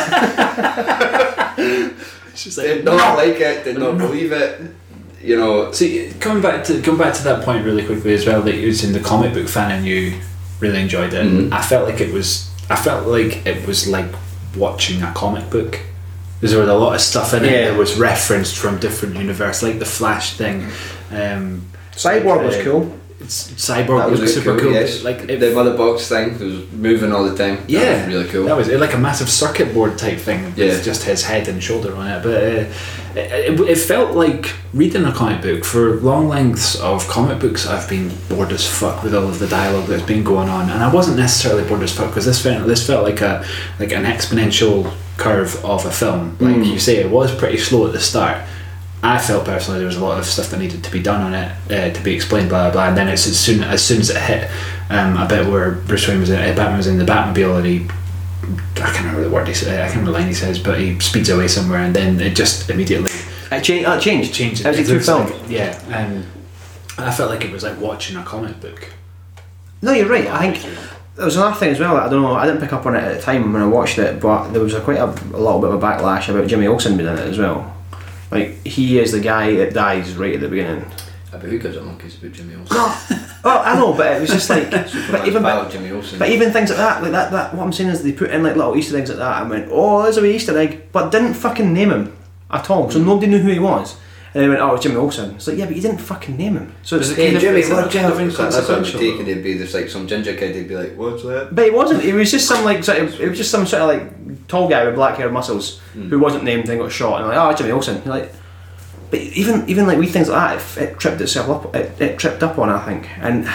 She's did not like it, did not believe it. You know, See, coming back to coming back to that point really quickly as well, that you was in the comic book fan and you really enjoyed it. Mhm. I felt like it was. I felt like it was like watching a comic book. There was a lot of stuff in it Yeah. that was referenced from different universe, like the Flash thing. Um, Cyborg was uh, cool. It's, Cyborg that was, was super really cool. Yes, Like it, the mother box thing was moving all the time. That Yeah, was really cool. That was it, like a massive circuit board type thing with Yeah. just his head and shoulder on it. But uh, it, it, it felt like reading a comic book. For long lengths of comic books, I've been bored as fuck with all of the dialogue that's been going on, and I wasn't necessarily bored as fuck because this felt this felt like a like an exponential curve of a film. Like Mm. you say, it was pretty slow at the start. I felt personally there was a lot of stuff that needed to be done on it, uh, to be explained, blah blah blah. And then it's as soon as soon as it hit um, a bit where Bruce Wayne was in, uh, Batman was in the Batmobile, and he, I can't remember the word he said, I can't remember the line he says, but he speeds away somewhere, and then it just immediately It changed. It changed. changed. As it two was film. like- yeah, and I felt like it was like watching a comic book. No, you're right. I think there was another thing as well that I don't know. I didn't pick up on it at the time when I watched it, but there was a quite a, a little bit of a backlash about Jimmy Olsen being in it as well. Like he is the guy that dies right at the beginning. But who gives a monkeys about Jimmy Olsen? Oh, I know, but it was just like, but even pal, but, Jimmy Olsen. but even things like that, like that, that. What I'm saying is they put in like little Easter eggs like that. I went, oh, there's a wee Easter egg, but didn't fucking name him at all, so nobody knew who he was. And they went, oh, it's Jimmy Olsen. It's like, yeah, but you didn't fucking name him. So it's Does it kind kind of, of- Jimmy, it's what like kind of kind of That's what it would inconsequential. take, and it'd be just like some ginger kid. He'd be like, "What's that?" But he wasn't. He was just some like sort of, it was just some sort of like tall guy with black hair and muscles who wasn't named and got shot. And like, oh, Jimmy Olsen. You're like, but even even like wee things like that, it, it tripped itself up. It, it tripped up on, I think, and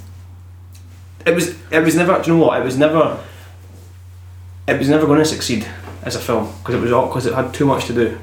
it was it was never. Do you know what? It was never. It was never going to succeed as a film because it was all because it had too much to do.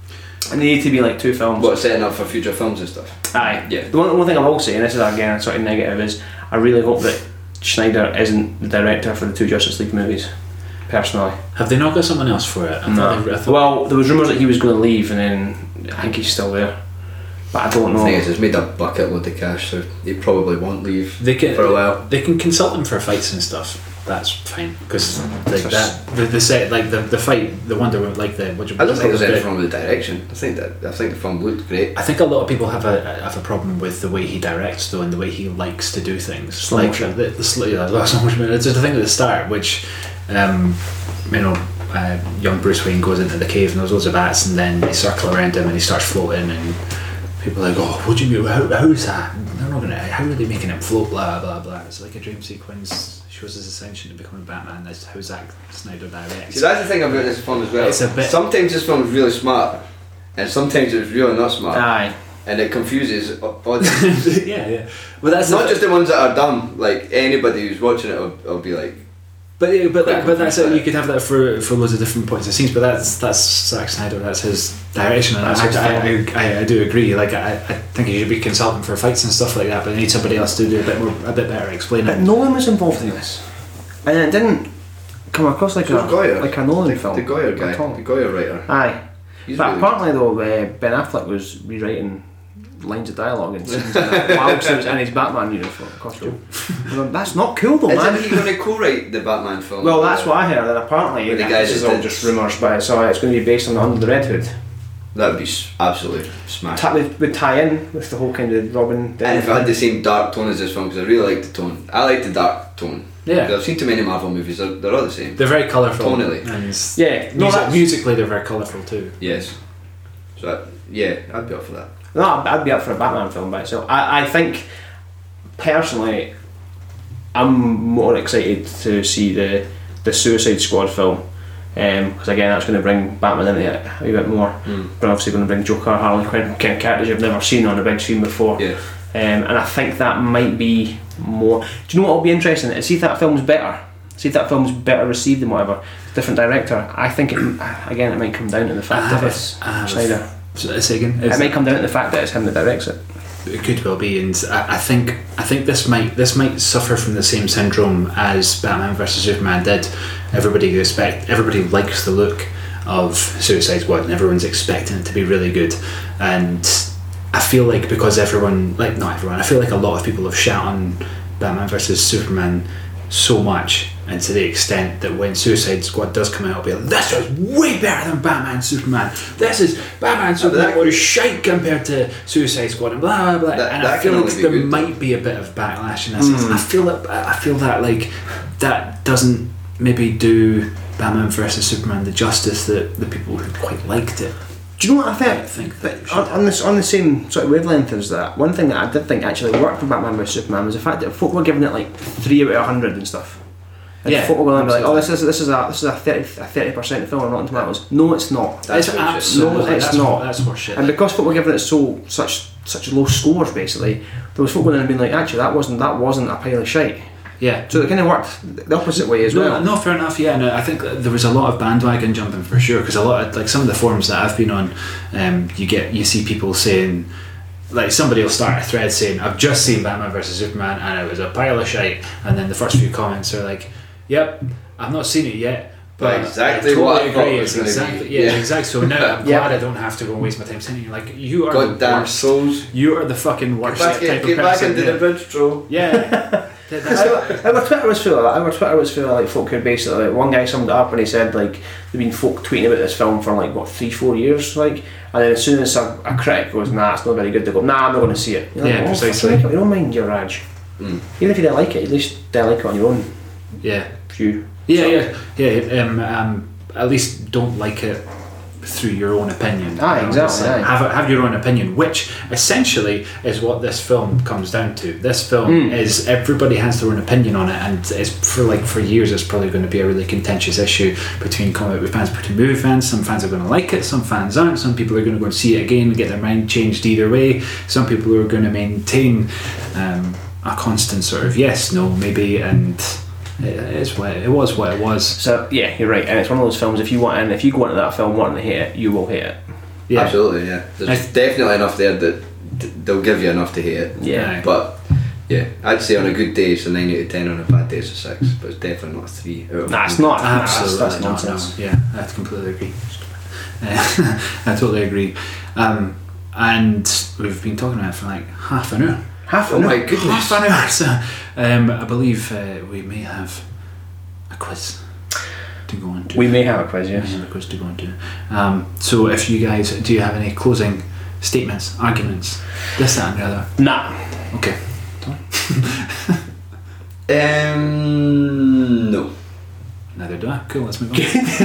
It needed to be like two films. What, setting up for future films and stuff? Aye. Yeah. The one, the one thing I will say, and this is again a sort of negative, is I really hope that Schneider isn't the director for the two Justice League movies. Personally, Have they not got someone else for it? I thought they- I thought- well, there was rumours that he was going to leave, and then I think he's still there, but I don't The know. thing is, it's made a bucket load of cash, so he probably won't leave they can for a while. They can consult them for fights and stuff. That's fine because like Just- that the, the set like the the fight the Wonder Woman like the what you I don't think there's the- anything wrong with the direction. I think that I think the film looked great. I think a lot of people have a have a problem with the way he directs though and the way he likes to do things. Slow like motion. the, the sl- yeah, the slow motion. It's just the thing at the start, which um, you know, uh, young Bruce Wayne goes into the cave and there's loads of bats, and then they circle around him and he starts floating, and people are like, oh, what do you mean? How, how is that? They're not gonna. How are they making him float? Blah blah blah. It's like a dream sequence. Shows his ascension to becoming Batman. That's how Zack Snyder directs. See, that's the thing about this film as well. It's a bit- Sometimes this film is really smart, and sometimes it's really not smart, Aye. and it confuses au- audiences. yeah, yeah. Well, that's It's not just the ones that are dumb. Like anybody who's watching it will, will be like, But yeah, but Quite but that's confused it. by You could have that for for loads of different points of scenes. But that's that's Zack Snyder. That's his direction, and That's I, his I, I, I, I do agree. Like I, I think he should be consulting for fights and stuff like that. But they need somebody else to do a bit more, a bit better explaining. But Nolan was involved in this, and it didn't come across like So a was Goyer. like a Nolan film. the Goyer guy, at all. the Goyer writer. Aye. He's But really apparently though, uh, Ben Affleck was rewriting lines of dialogue and scenes like that whilst he was in his Batman uniform costume. I went, that's not cool though, man. Isn't he going to co-write the Batman film? Well, that's Uh, what I heard, and apparently With the this guys is that all did- just rumours, but it's, uh, it's going to be based on the Under the Red Hood. That would be s- absolutely smash. Ta- would, would tie in with the whole kind of Robin. And if it had the same dark tone as this film, because I really like the tone. I like the dark tone. Yeah. 'Cause I've seen too many Marvel movies, they're, they're all the same. They're very colourful. Tonally. And Yeah, no, music, that's- musically they're very colourful too. Yes. So I, yeah, I'd be up for that. No, I'd I'd be up for a Batman film by itself. I, I think, personally, I'm more excited to see the the Suicide Squad film, because um, again, that's going to bring Batman into it a wee bit more. Mm. But obviously going to bring Joker, Harley Quinn, kind of characters you've never seen on a big screen before. Yeah. Um, and I think that might be more. Do you know what will be interesting? Is see if that film's better. See if that film's better received than whatever. Different director. I think it, again it might come down to the fact that it's Snyder. So, say again. It might come down to the fact that it's him that directs it. It could well be, and I, I think I think this might this might suffer from the same syndrome as Batman versus Superman did. Everybody expect everybody likes the look of Suicide Squad, and everyone's expecting it to be really good. And I feel like because everyone, like not everyone, I feel like a lot of people have shat on Batman versus Superman so much, and to the extent that when Suicide Squad does come out, it'll be like, this is way better than Batman Superman. This is Batman Superman was shite compared to Suicide Squad, and blah blah blah. That, and that I feel like there good, might though. be a bit of backlash in that sense. And I feel that I feel that like that doesn't maybe do Batman versus Superman the justice that the people who quite liked it. Do you know what I think? I think that we should on, on this on the same sort of wavelength as that, one thing that I did think actually worked for Batman vs Superman was the fact that folk were giving it like three out of a hundred and stuff. And Yeah, folk were going to be like, "Oh, absolutely. this is this is a this is a thirty a thirty percent film on Rotten Tomatoes." No, it's not. That's It's bullshit. absolutely No, it's that's not. hor- That's horseshit. And because folk were giving it so such such low scores, basically, there was folk going in and being like, "Actually, that wasn't that wasn't a pile of shite." yeah. So it kind of worked the opposite way as No, well. no, fair enough. Yeah, no, I think that there was a lot of bandwagon jumping for sure, because a lot of like some of the forums that I've been on, um, you get you see people saying, like somebody will start a thread saying, "I've just seen Batman versus Superman and it was a pile of shite," and then the first few comments are like, "Yep, I've not seen it yet." But Exactly I totally what I thought agree. it It's was gonna exactly be. yeah, Yeah. exactly. So now I'm Yeah. glad I don't have to go and waste my time saying it. You're like, you are the Goddamn worst. souls. You are the fucking worst Back type in, of get back person. into yeah. the bridge, Joe. Yeah. That- that's- Our, our Twitter was full of that. Our Twitter was full of like folk who basically like, one guy summed it up and he said like there've been folk tweeting about this film for like what three four years like, and then as soon as a, a critic goes, "Nah, it's not very good," they go, "Nah, I'm not going to see it." You're like, Yeah, "Oh, precisely. fucking hell, you don't mind your Raj. Mm. Even if you didn't like it, at least don't like it on your own yeah. view. Yeah, So- yeah, yeah. Um, um, at least don't like it through your own opinion. Aye, You know, exactly, it's like, aye. Have a, have your own opinion, which essentially is what this film comes down to. This film Mm. is everybody has their own opinion on it, and it's for like for years it's probably going to be a really contentious issue between comic book fans, between movie fans. Some fans are going to like it, some fans aren't. Some people are going to go and see it again and get their mind changed either way. Some people are going to maintain um, a constant sort of yes, no, maybe, and. It is what it was. What it was. So yeah, you're right, and it's one of those films. If you want, and if you go into that film wanting to hate it, you will hate it. Yeah. Absolutely, yeah. There's I- definitely enough there that d- they'll give you enough to hate it. Yeah. Aye. But yeah, I'd say on a good day it's a nine out of ten, on a bad day it's a six. But it's definitely not a three out of Nah, it's one. not. Nah, Absolutely, that's, that's no, nonsense. no. Yeah, I completely agree. Uh, I totally agree. Um, and we've been talking about it for like half an hour. Half Oh an my hour. goodness. Half an hour. So, um, I believe uh, we may have a quiz to go on to. We may have a quiz, We yes. may have a quiz to go on to. Um, so, if you guys do, you have any closing statements, arguments, this, that, and the other? Nah. Okay. Um, no. Neither do I. Cool. Let's move on.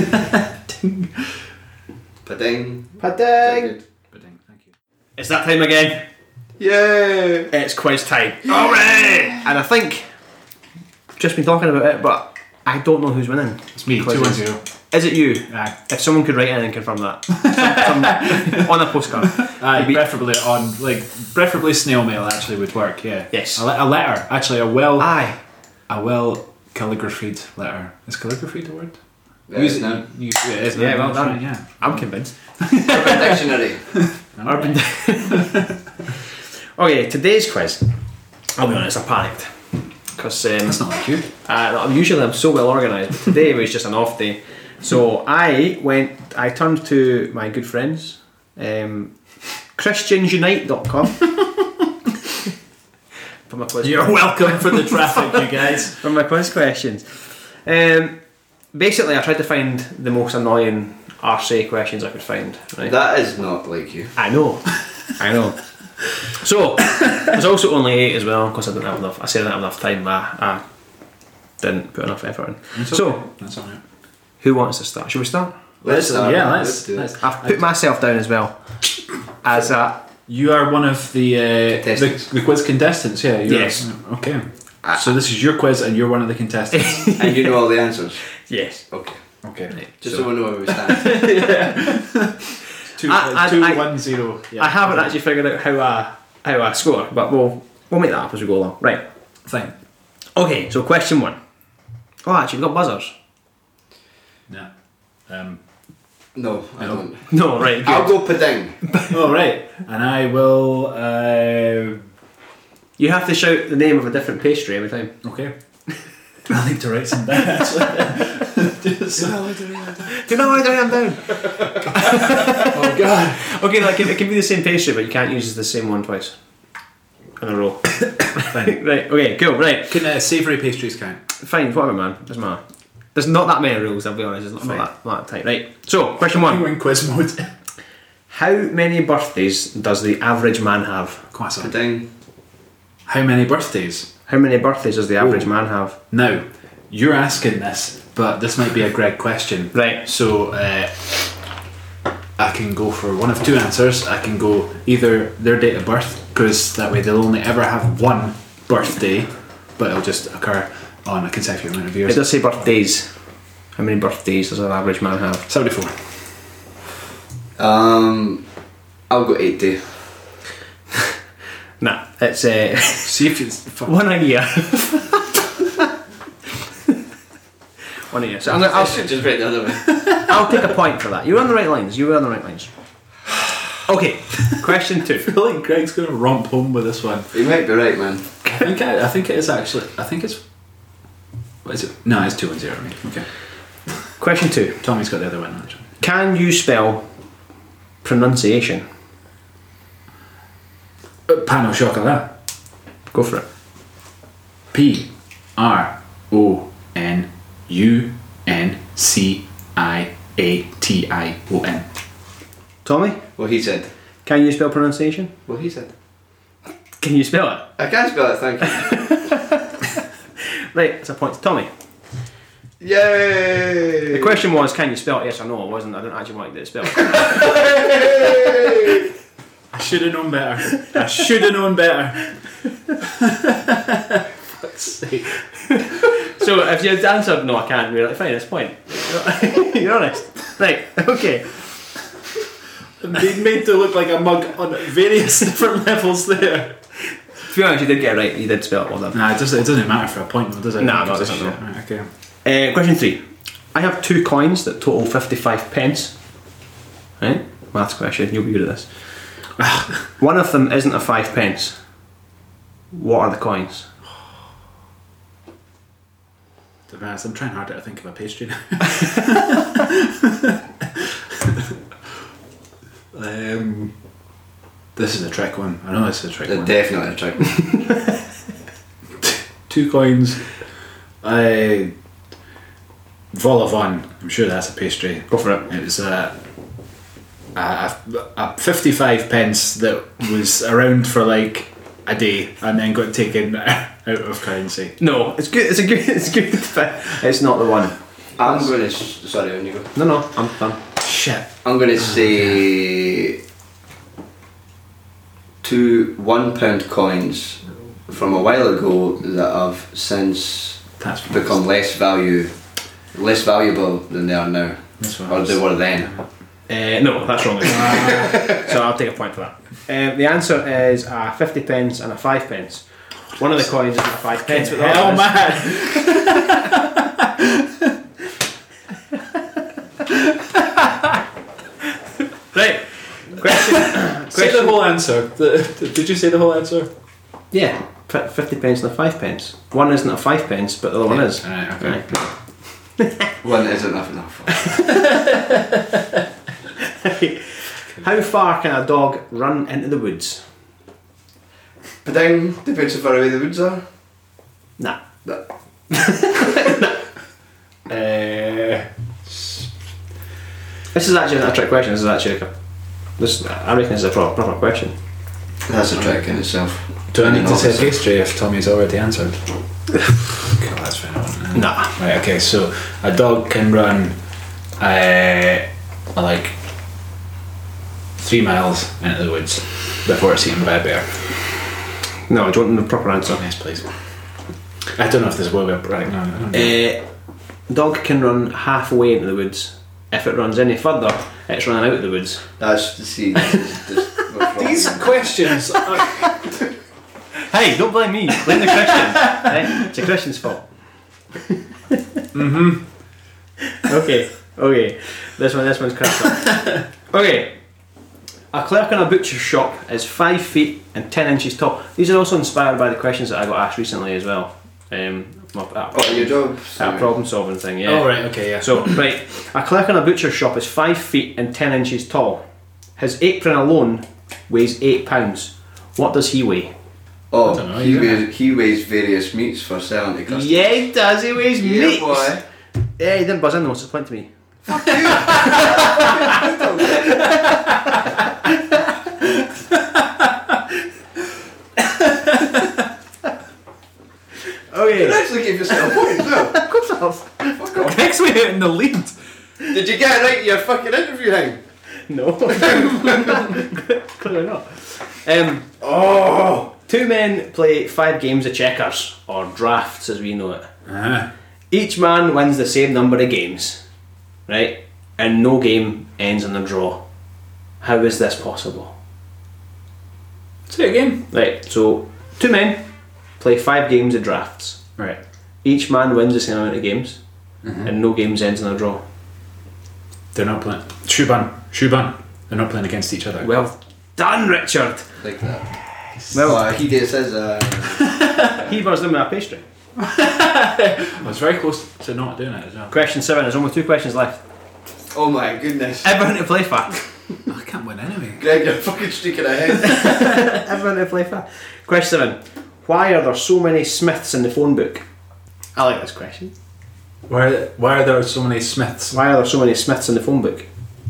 Pading. Padang. But dang, thank you. It's that time again. Yeah. It's quiz time. Alright! And I think just been talking about it, but I don't know who's winning. It's me. Quizzes. Two one zero. Is it you? Aye. If someone could write in and confirm that Some- some- on a postcard. Aye, It'd be- preferably on like preferably snail mail actually would work. Yeah. Yes. A, le- a letter, actually, a well Aye. a well calligraphied letter. Is calligraphy the word? Yeah, Use it's it. now. You, you, it is Yeah, now, well that's done. right, yeah. I'm convinced. Urban Dictionary. Urban. Okay, today's quiz. I'll be honest, I panicked because um, That's not like you. Uh, I'm usually I'm so well organised, but today was just an off day. So I went, I turned to my good friends, um, Christians Unite dot com for my quiz. You're welcome for the traffic, you guys. For my quiz questions. Um, basically, I tried to find the most annoying arse questions I could find. Right? That is not like you. I know, I know. So there's also only eight as well because I didn't have enough. I said I didn't have enough time. I, I didn't put enough effort in. It's So okay. That's alright. who wants to start? Should we start? Let's start. yeah, Let's let's. do it. let's I've put myself down as well as a. You are one of the uh, the, Contestants. the quiz contestants. Yeah. You're, Yes. Okay. So this is your quiz, and you're one of the contestants. And you know all the answers. Yes. Okay. Okay. Just so, we know where we stand. Two, I- I- two, I- one, zero. Yeah. I haven't actually figured out how I how I score, but we'll we'll make that up as we go along. Right. Fine. Okay. So question one. Oh, actually, we've got buzzers. No. Um. No, I No. don't. No. Right. Good. I'll go pudding. Oh right. And I will. Uh, You have to shout the name of a different pastry every time. okay. I need to write some down. Actually. Just- Do you know why I'm down? oh god. Okay, like it can be the same pastry, but you can't use the same one twice in a row. Fine. Right. Okay. Cool. Right. Can uh, savoury pastries count? Fine. Whatever, man. Doesn't matter. There's not that many rules. I'll be honest. It's not, Fine. not that not that tight. Right. So, question one. We're in quiz mode. How many birthdays does the average man have? Croissant. Pudding. How many birthdays? How many birthdays does the average Ooh. man have? Now, you're asking this, but this might be a Greg question. Right. So, uh, I can go for one of two answers. I can go either their date of birth, because that way they'll only ever have one birthday, but it'll just occur on a consecutive amount of It years. does say birthdays. How many birthdays does an average man have? seventy-four. Um, I'll go eighty. Nah, it's uh, See if it's. Fuck. one a year. One a year. So I'm gonna, I I'll, should just write the other way. I'll take a point for that. You were on the right lines. You were on the right lines. Okay, question two. I feel like Greg's going to romp home with this one. You might be right, man. I think I, I think it is actually. I think it's. What is it? No, it's two and zero. Right? Okay. Question two. Tommy's got the other one. Actually. Can you spell pronunciation? Uh, Pan au chocolat. Go for it. P R O N U N C I A T I O N. Tommy, Well, he said. can you spell pronunciation? Well, he said. Can you spell it? I can't spell it, thank you. Right, it's a point to Tommy. Yay! The question was, can you spell it? Yes or no. It wasn't. I didn't actually want you to spell it. I should have known better. I should have known better. Fuck's sake. So if you had answered no, I can't, we're like, fine, it's a point. You're honest. Right, okay. I'm being made to look like a mug on various different levels there. To be honest, you did get it right. You did spell it, well done. Nah, it doesn't, it doesn't matter for a point though, does it? Nah, no, it Because doesn't, of no. shit. Right, okay. Uh, question three. I have two coins that total fifty-five pence. Right? Maths question, you'll be good at this. One of them isn't a five pence. What are the coins? To be honest, I'm trying harder to think of a pastry now. um, this is a trick one. I know this is a trick They're one. definitely a trick. Two coins. I vol au vent. I'm sure that's a pastry. Go for it. It was a, a, a fifty-five pence that was around for like a day and then got taken out of currency. No, it's good. It's a good. It's good. But it's not the one. I'm going to. Sorry, on you go. No, no, I'm done. Shit. I'm going to say two one pound coins from a while ago that have since That's what become less value, less valuable than they are now, That's what I or was- they were then. Uh, no, that's wrong. So I'll take a point for that. Um, the answer is a fifty pence and a five pence. One of the coins is a five pence, but the Hell, other is- man. Right. Question. Say the question. whole answer. The, did you say the whole answer? Yeah, fi- fifty pence and a five pence. One isn't a five pence, but the other one is. Alright, okay. One isn't enough enough. How far can a dog run into the woods? Pudding, depends how far away the woods are. Nah. That- Uh, This is actually not a trick question. This is actually like a. This, I reckon this is a proper, proper question. That's a trick in itself. do I need to say Obviously. pastry if Tommy's already answered? God, that's fair enough. Nah. Right, okay, so a dog can run uh, are like three miles into the woods before it's eaten by a bear? No, I don't know the proper answer. Yes, please. I don't know if there's a way of right now. I don't know. Uh, dog can run halfway into the woods. If it runs any further, it's running out of the woods. That's the see. This is, this, what's wrong. These questions are... Hey, don't blame me. Blame the Christian. Eh? It's a Christian's fault. Mm-hmm. Okay, okay. This one, this one's crap. Okay. A clerk in a butcher's shop is five feet and ten inches tall. These are also inspired by the questions that I got asked recently as well. Um, at Oh, your job. a problem solving thing, yeah. Oh, right, okay, yeah. So, right, a clerk in a butcher's shop is five feet and ten inches tall. His apron alone weighs eight pounds. What does he weigh? Oh, I don't know, he you weighs he weighs various meats for selling to customers. Yeah, he does. He weighs Yeah, meat. boy. Yeah, he didn't buzz in though, so it's a point to me. Okay. You actually give yourself a point, no? Of course I have. Fuck off. Next week in the lead. Did you get it right in your fucking interview thing? No. Clearly not. Um, oh! Two men play five games of checkers, or drafts as we know it. Uh-huh. Each man wins the same number of games, right? And no game ends in a draw. How is this possible? Say it again. Right, so two men play five games of drafts. Right. Each man wins the same amount of games, Mhm. and no games ends in a draw. They're not playing. Shuban. Shuban. They're not playing against each other. Well done, Richard! Like that. Well, Oh, he did says uh he buzzed in with a pastry. I was very close to not doing it as well. Question seven, there's only two questions left. oh my goodness. Everyone to play for. I can't win anyway. Greg, you're fucking streaking ahead. Everyone to play for. Question seven, why are there so many Smiths in the phone book? I like this question. Why, why are there so many Smiths? Why are there so many Smiths in the phone book?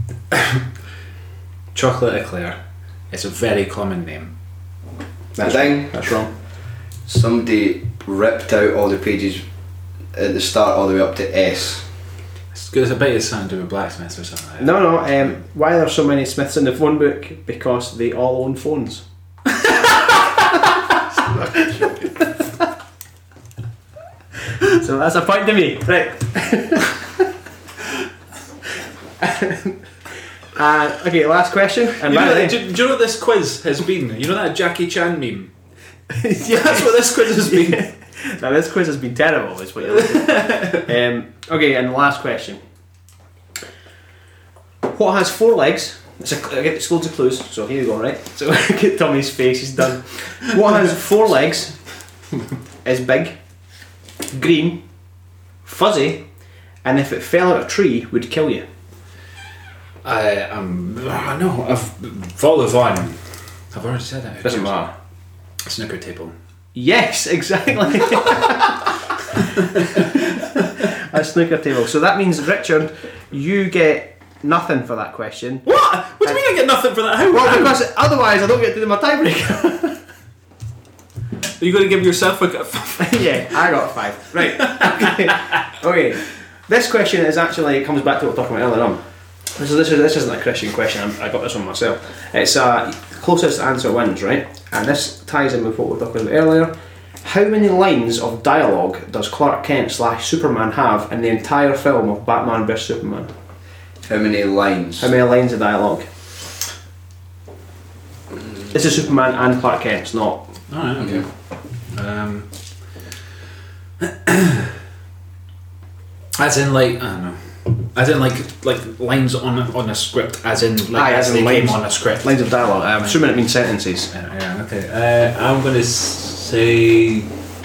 Chocolate Eclair. It's a very common name. That's Ding. That's wrong. Somebody ripped out all the pages at the start all the way up to S. It's good. I bet it's something to do with blacksmiths or something like that. No, no. Um, why are there so many Smiths in the phone book? Because they all own phones. So that's a point to me, right? uh, okay, last question. And You by know, the way, do, do you know what this quiz has been? You know that Jackie Chan meme? yeah, That's what this quiz has been. Now this quiz has been terrible. Is what you're looking at. um, okay, and the last question. What has four legs? It's, a, it's loads of clues. So here you go. Right. So look at Tommy's face. He's done. What has four legs? Is big, green, fuzzy, and if it fell out of a tree, would kill you. I um. I know. I've followed on. I've already said that. Doesn't matter. Snooker table. Yes, exactly. A snooker table. So that means, Richard, you get nothing for that question. What? What do you mean I get nothing for that? How? Well, how? because otherwise I don't get to do my tiebreaker. Are you going to give yourself a? Yeah, I got five. Right. Okay. Okay. This question is actually, it comes back to what we were talking about earlier on. This, is, this, is, this isn't a Christian question, I'm, I got this one myself. It's uh, closest answer wins, right? And this ties in with what we were talking about earlier. How many lines of dialogue does Clark Kent slash Superman have in the entire film of Batman versus Superman? How many lines? How many lines of dialogue? This is Superman and Clark Kent, it's not. Alright, okay. Um, as in, like, I don't know. As in, like, like lines on a, on a script. As in, like, Aye, as, as in in they came lines. on a script. Lines of dialogue. I'm assuming it means sentences. Yeah, yeah, okay. Uh, I'm going to say.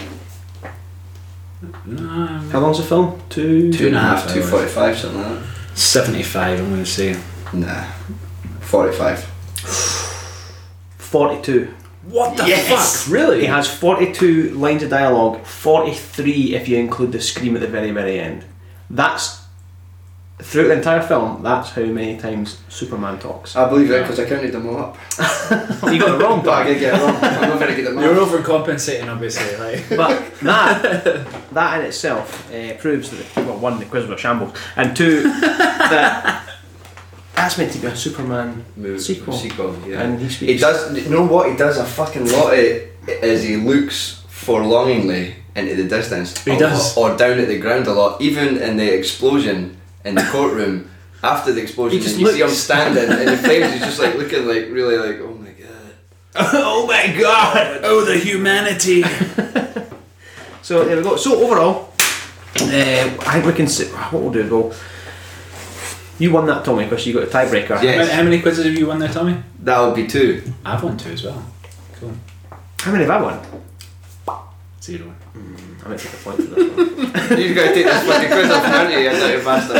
Um, How long's the film? Two. Two and a half, hours. two forty-five, something like seventy-five, I'm going to say. that. Nah, forty-five. Forty-two. What the Yes! fuck? Really? He has forty-two lines of dialogue, forty-three if you include the scream at the very, very end. That's, throughout the entire film, that's how many times Superman talks. I believe it because I counted them all up. You got it wrong, But I dog. did get it wrong. I'm not very good at math. You're overcompensating, obviously. Like. But that, that in itself uh, proves that, well, one, the quiz was a shambles, and two, that That's meant to be a Superman Move, sequel. sequel, yeah. And he He speaks. does. You know what? He does a fucking lot of it as he looks forlongingly into the distance. He or, does. or down at the ground a lot. Even in the explosion in the courtroom. After the explosion, He just and you see him looks- standing in the flames. He's just like looking like really like, oh my god. Oh my god! Oh, the humanity! So there we go. So overall, uh, I think we can. Sit, what we'll do is we'll. You won that, Tommy, because you got a tiebreaker. Yeah. How many quizzes have you won there, Tommy? That'll be two. I've won two as well. Cool. How many have I won? Zero. I might take a point for this one. You've got to take this fucking quiz off, aren't you? You dirty bastard.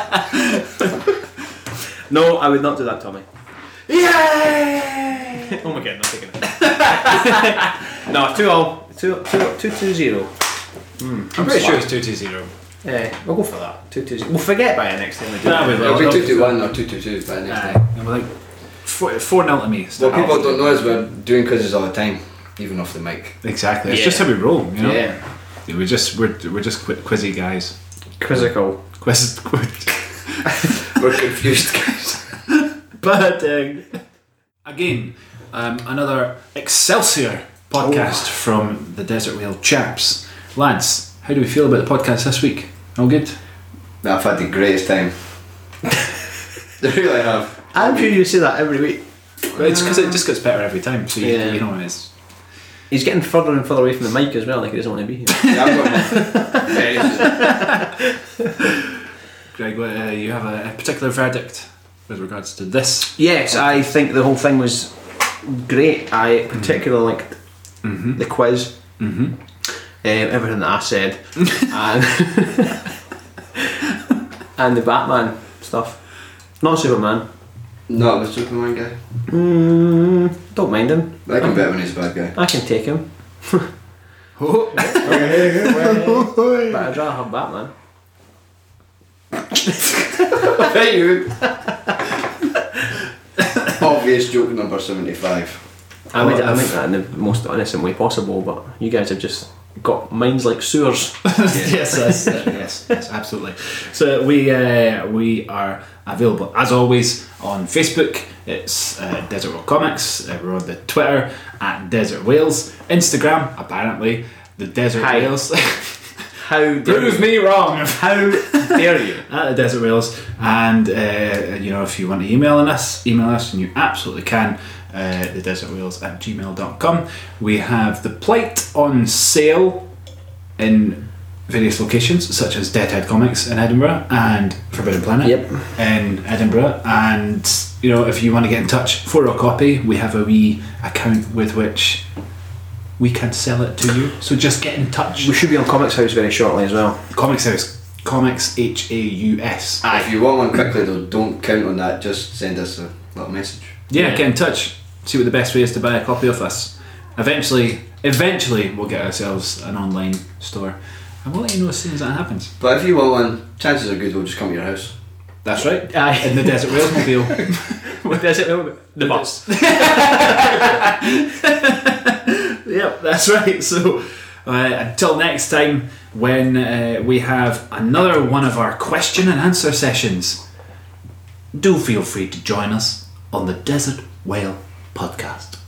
No, I would not do that, Tommy. Yay! Oh my god, not taking it. No, two all. Two, two, two, two, zero. I'm pretty sure it's two two zero. Yeah, we'll go for that. Two, two, zero. We'll forget by the next time we do Nah, it. we will. It'll be two two one or two two two by the next Aye. time. And we're like four, four nil to me. What people don't know is we're doing quizzes all the time, even off the mic. Exactly. It's Yeah. just how we roll, you know. Yeah. We're just we're we're just qui- quizzy guys. Quizzical. Quiz. quiz. We're confused guys. But uh, again, um, another Excelsior podcast from the Desert Whale chaps. Lads, how do we feel about the podcast this week? All good? No, I've had the greatest time. They really have. I'm sure you say that every week. But it's because it just gets better every time. So you, Yeah. you know it's. He's getting further and further away from the mic as well, like he doesn't want to be here. Yeah, I've got very Greg, what, uh, you have a, a particular verdict with regards to this. Yes, I think the whole thing was great. I particularly liked Mm-hmm. the quiz, Mm-hmm. um, everything that I said, and, and the Batman stuff. Not Superman. Not the Superman guy. Mm, don't mind him. I can bet when he's a bad guy. I can take him. Oh. But I'd rather have Batman. Hey you. Obvious joke number seventy-five. I made, it, I made that in the most innocent way possible, but you guys have just got minds like sewers. yes, yes, yes, yes, absolutely. So we uh, we are available as always on Facebook. It's uh, Desert Whale Comics. Uh, we're on the Twitter at Desert Whales. Instagram, apparently, the Desert Hi. Whales. How dare Prove you? me wrong. How dare you? At the Desert Whales, and uh, you know, if you want to email us, email us, and you absolutely can. Uh, the desert whales at gmail dot com. We have the Plight on sale in various locations, such as Deadhead Comics in Edinburgh and Forbidden Planet Yep. in Edinburgh. And you know, if you want to get in touch for a copy, we have a wee account with which we can sell it to you. So just get in touch. We should be on Comics House very shortly as well. Comics House, Comics H A U S. If you want one quickly though, don't count on that. Just send us a little message. Yeah, Yeah. get in touch. See what the best way is to buy a copy of us. Eventually, eventually, we'll get ourselves an online store, and we'll let you know as soon as that happens. But if you want one, chances are good we'll just come to your house. That's right. Aye. In the Desert Whales mobile. What does it mean? The bus. Yep, that's right. So, uh, until next time, when uh, we have another one of our question and answer sessions, do feel free to join us on the Desert Whale Podcast.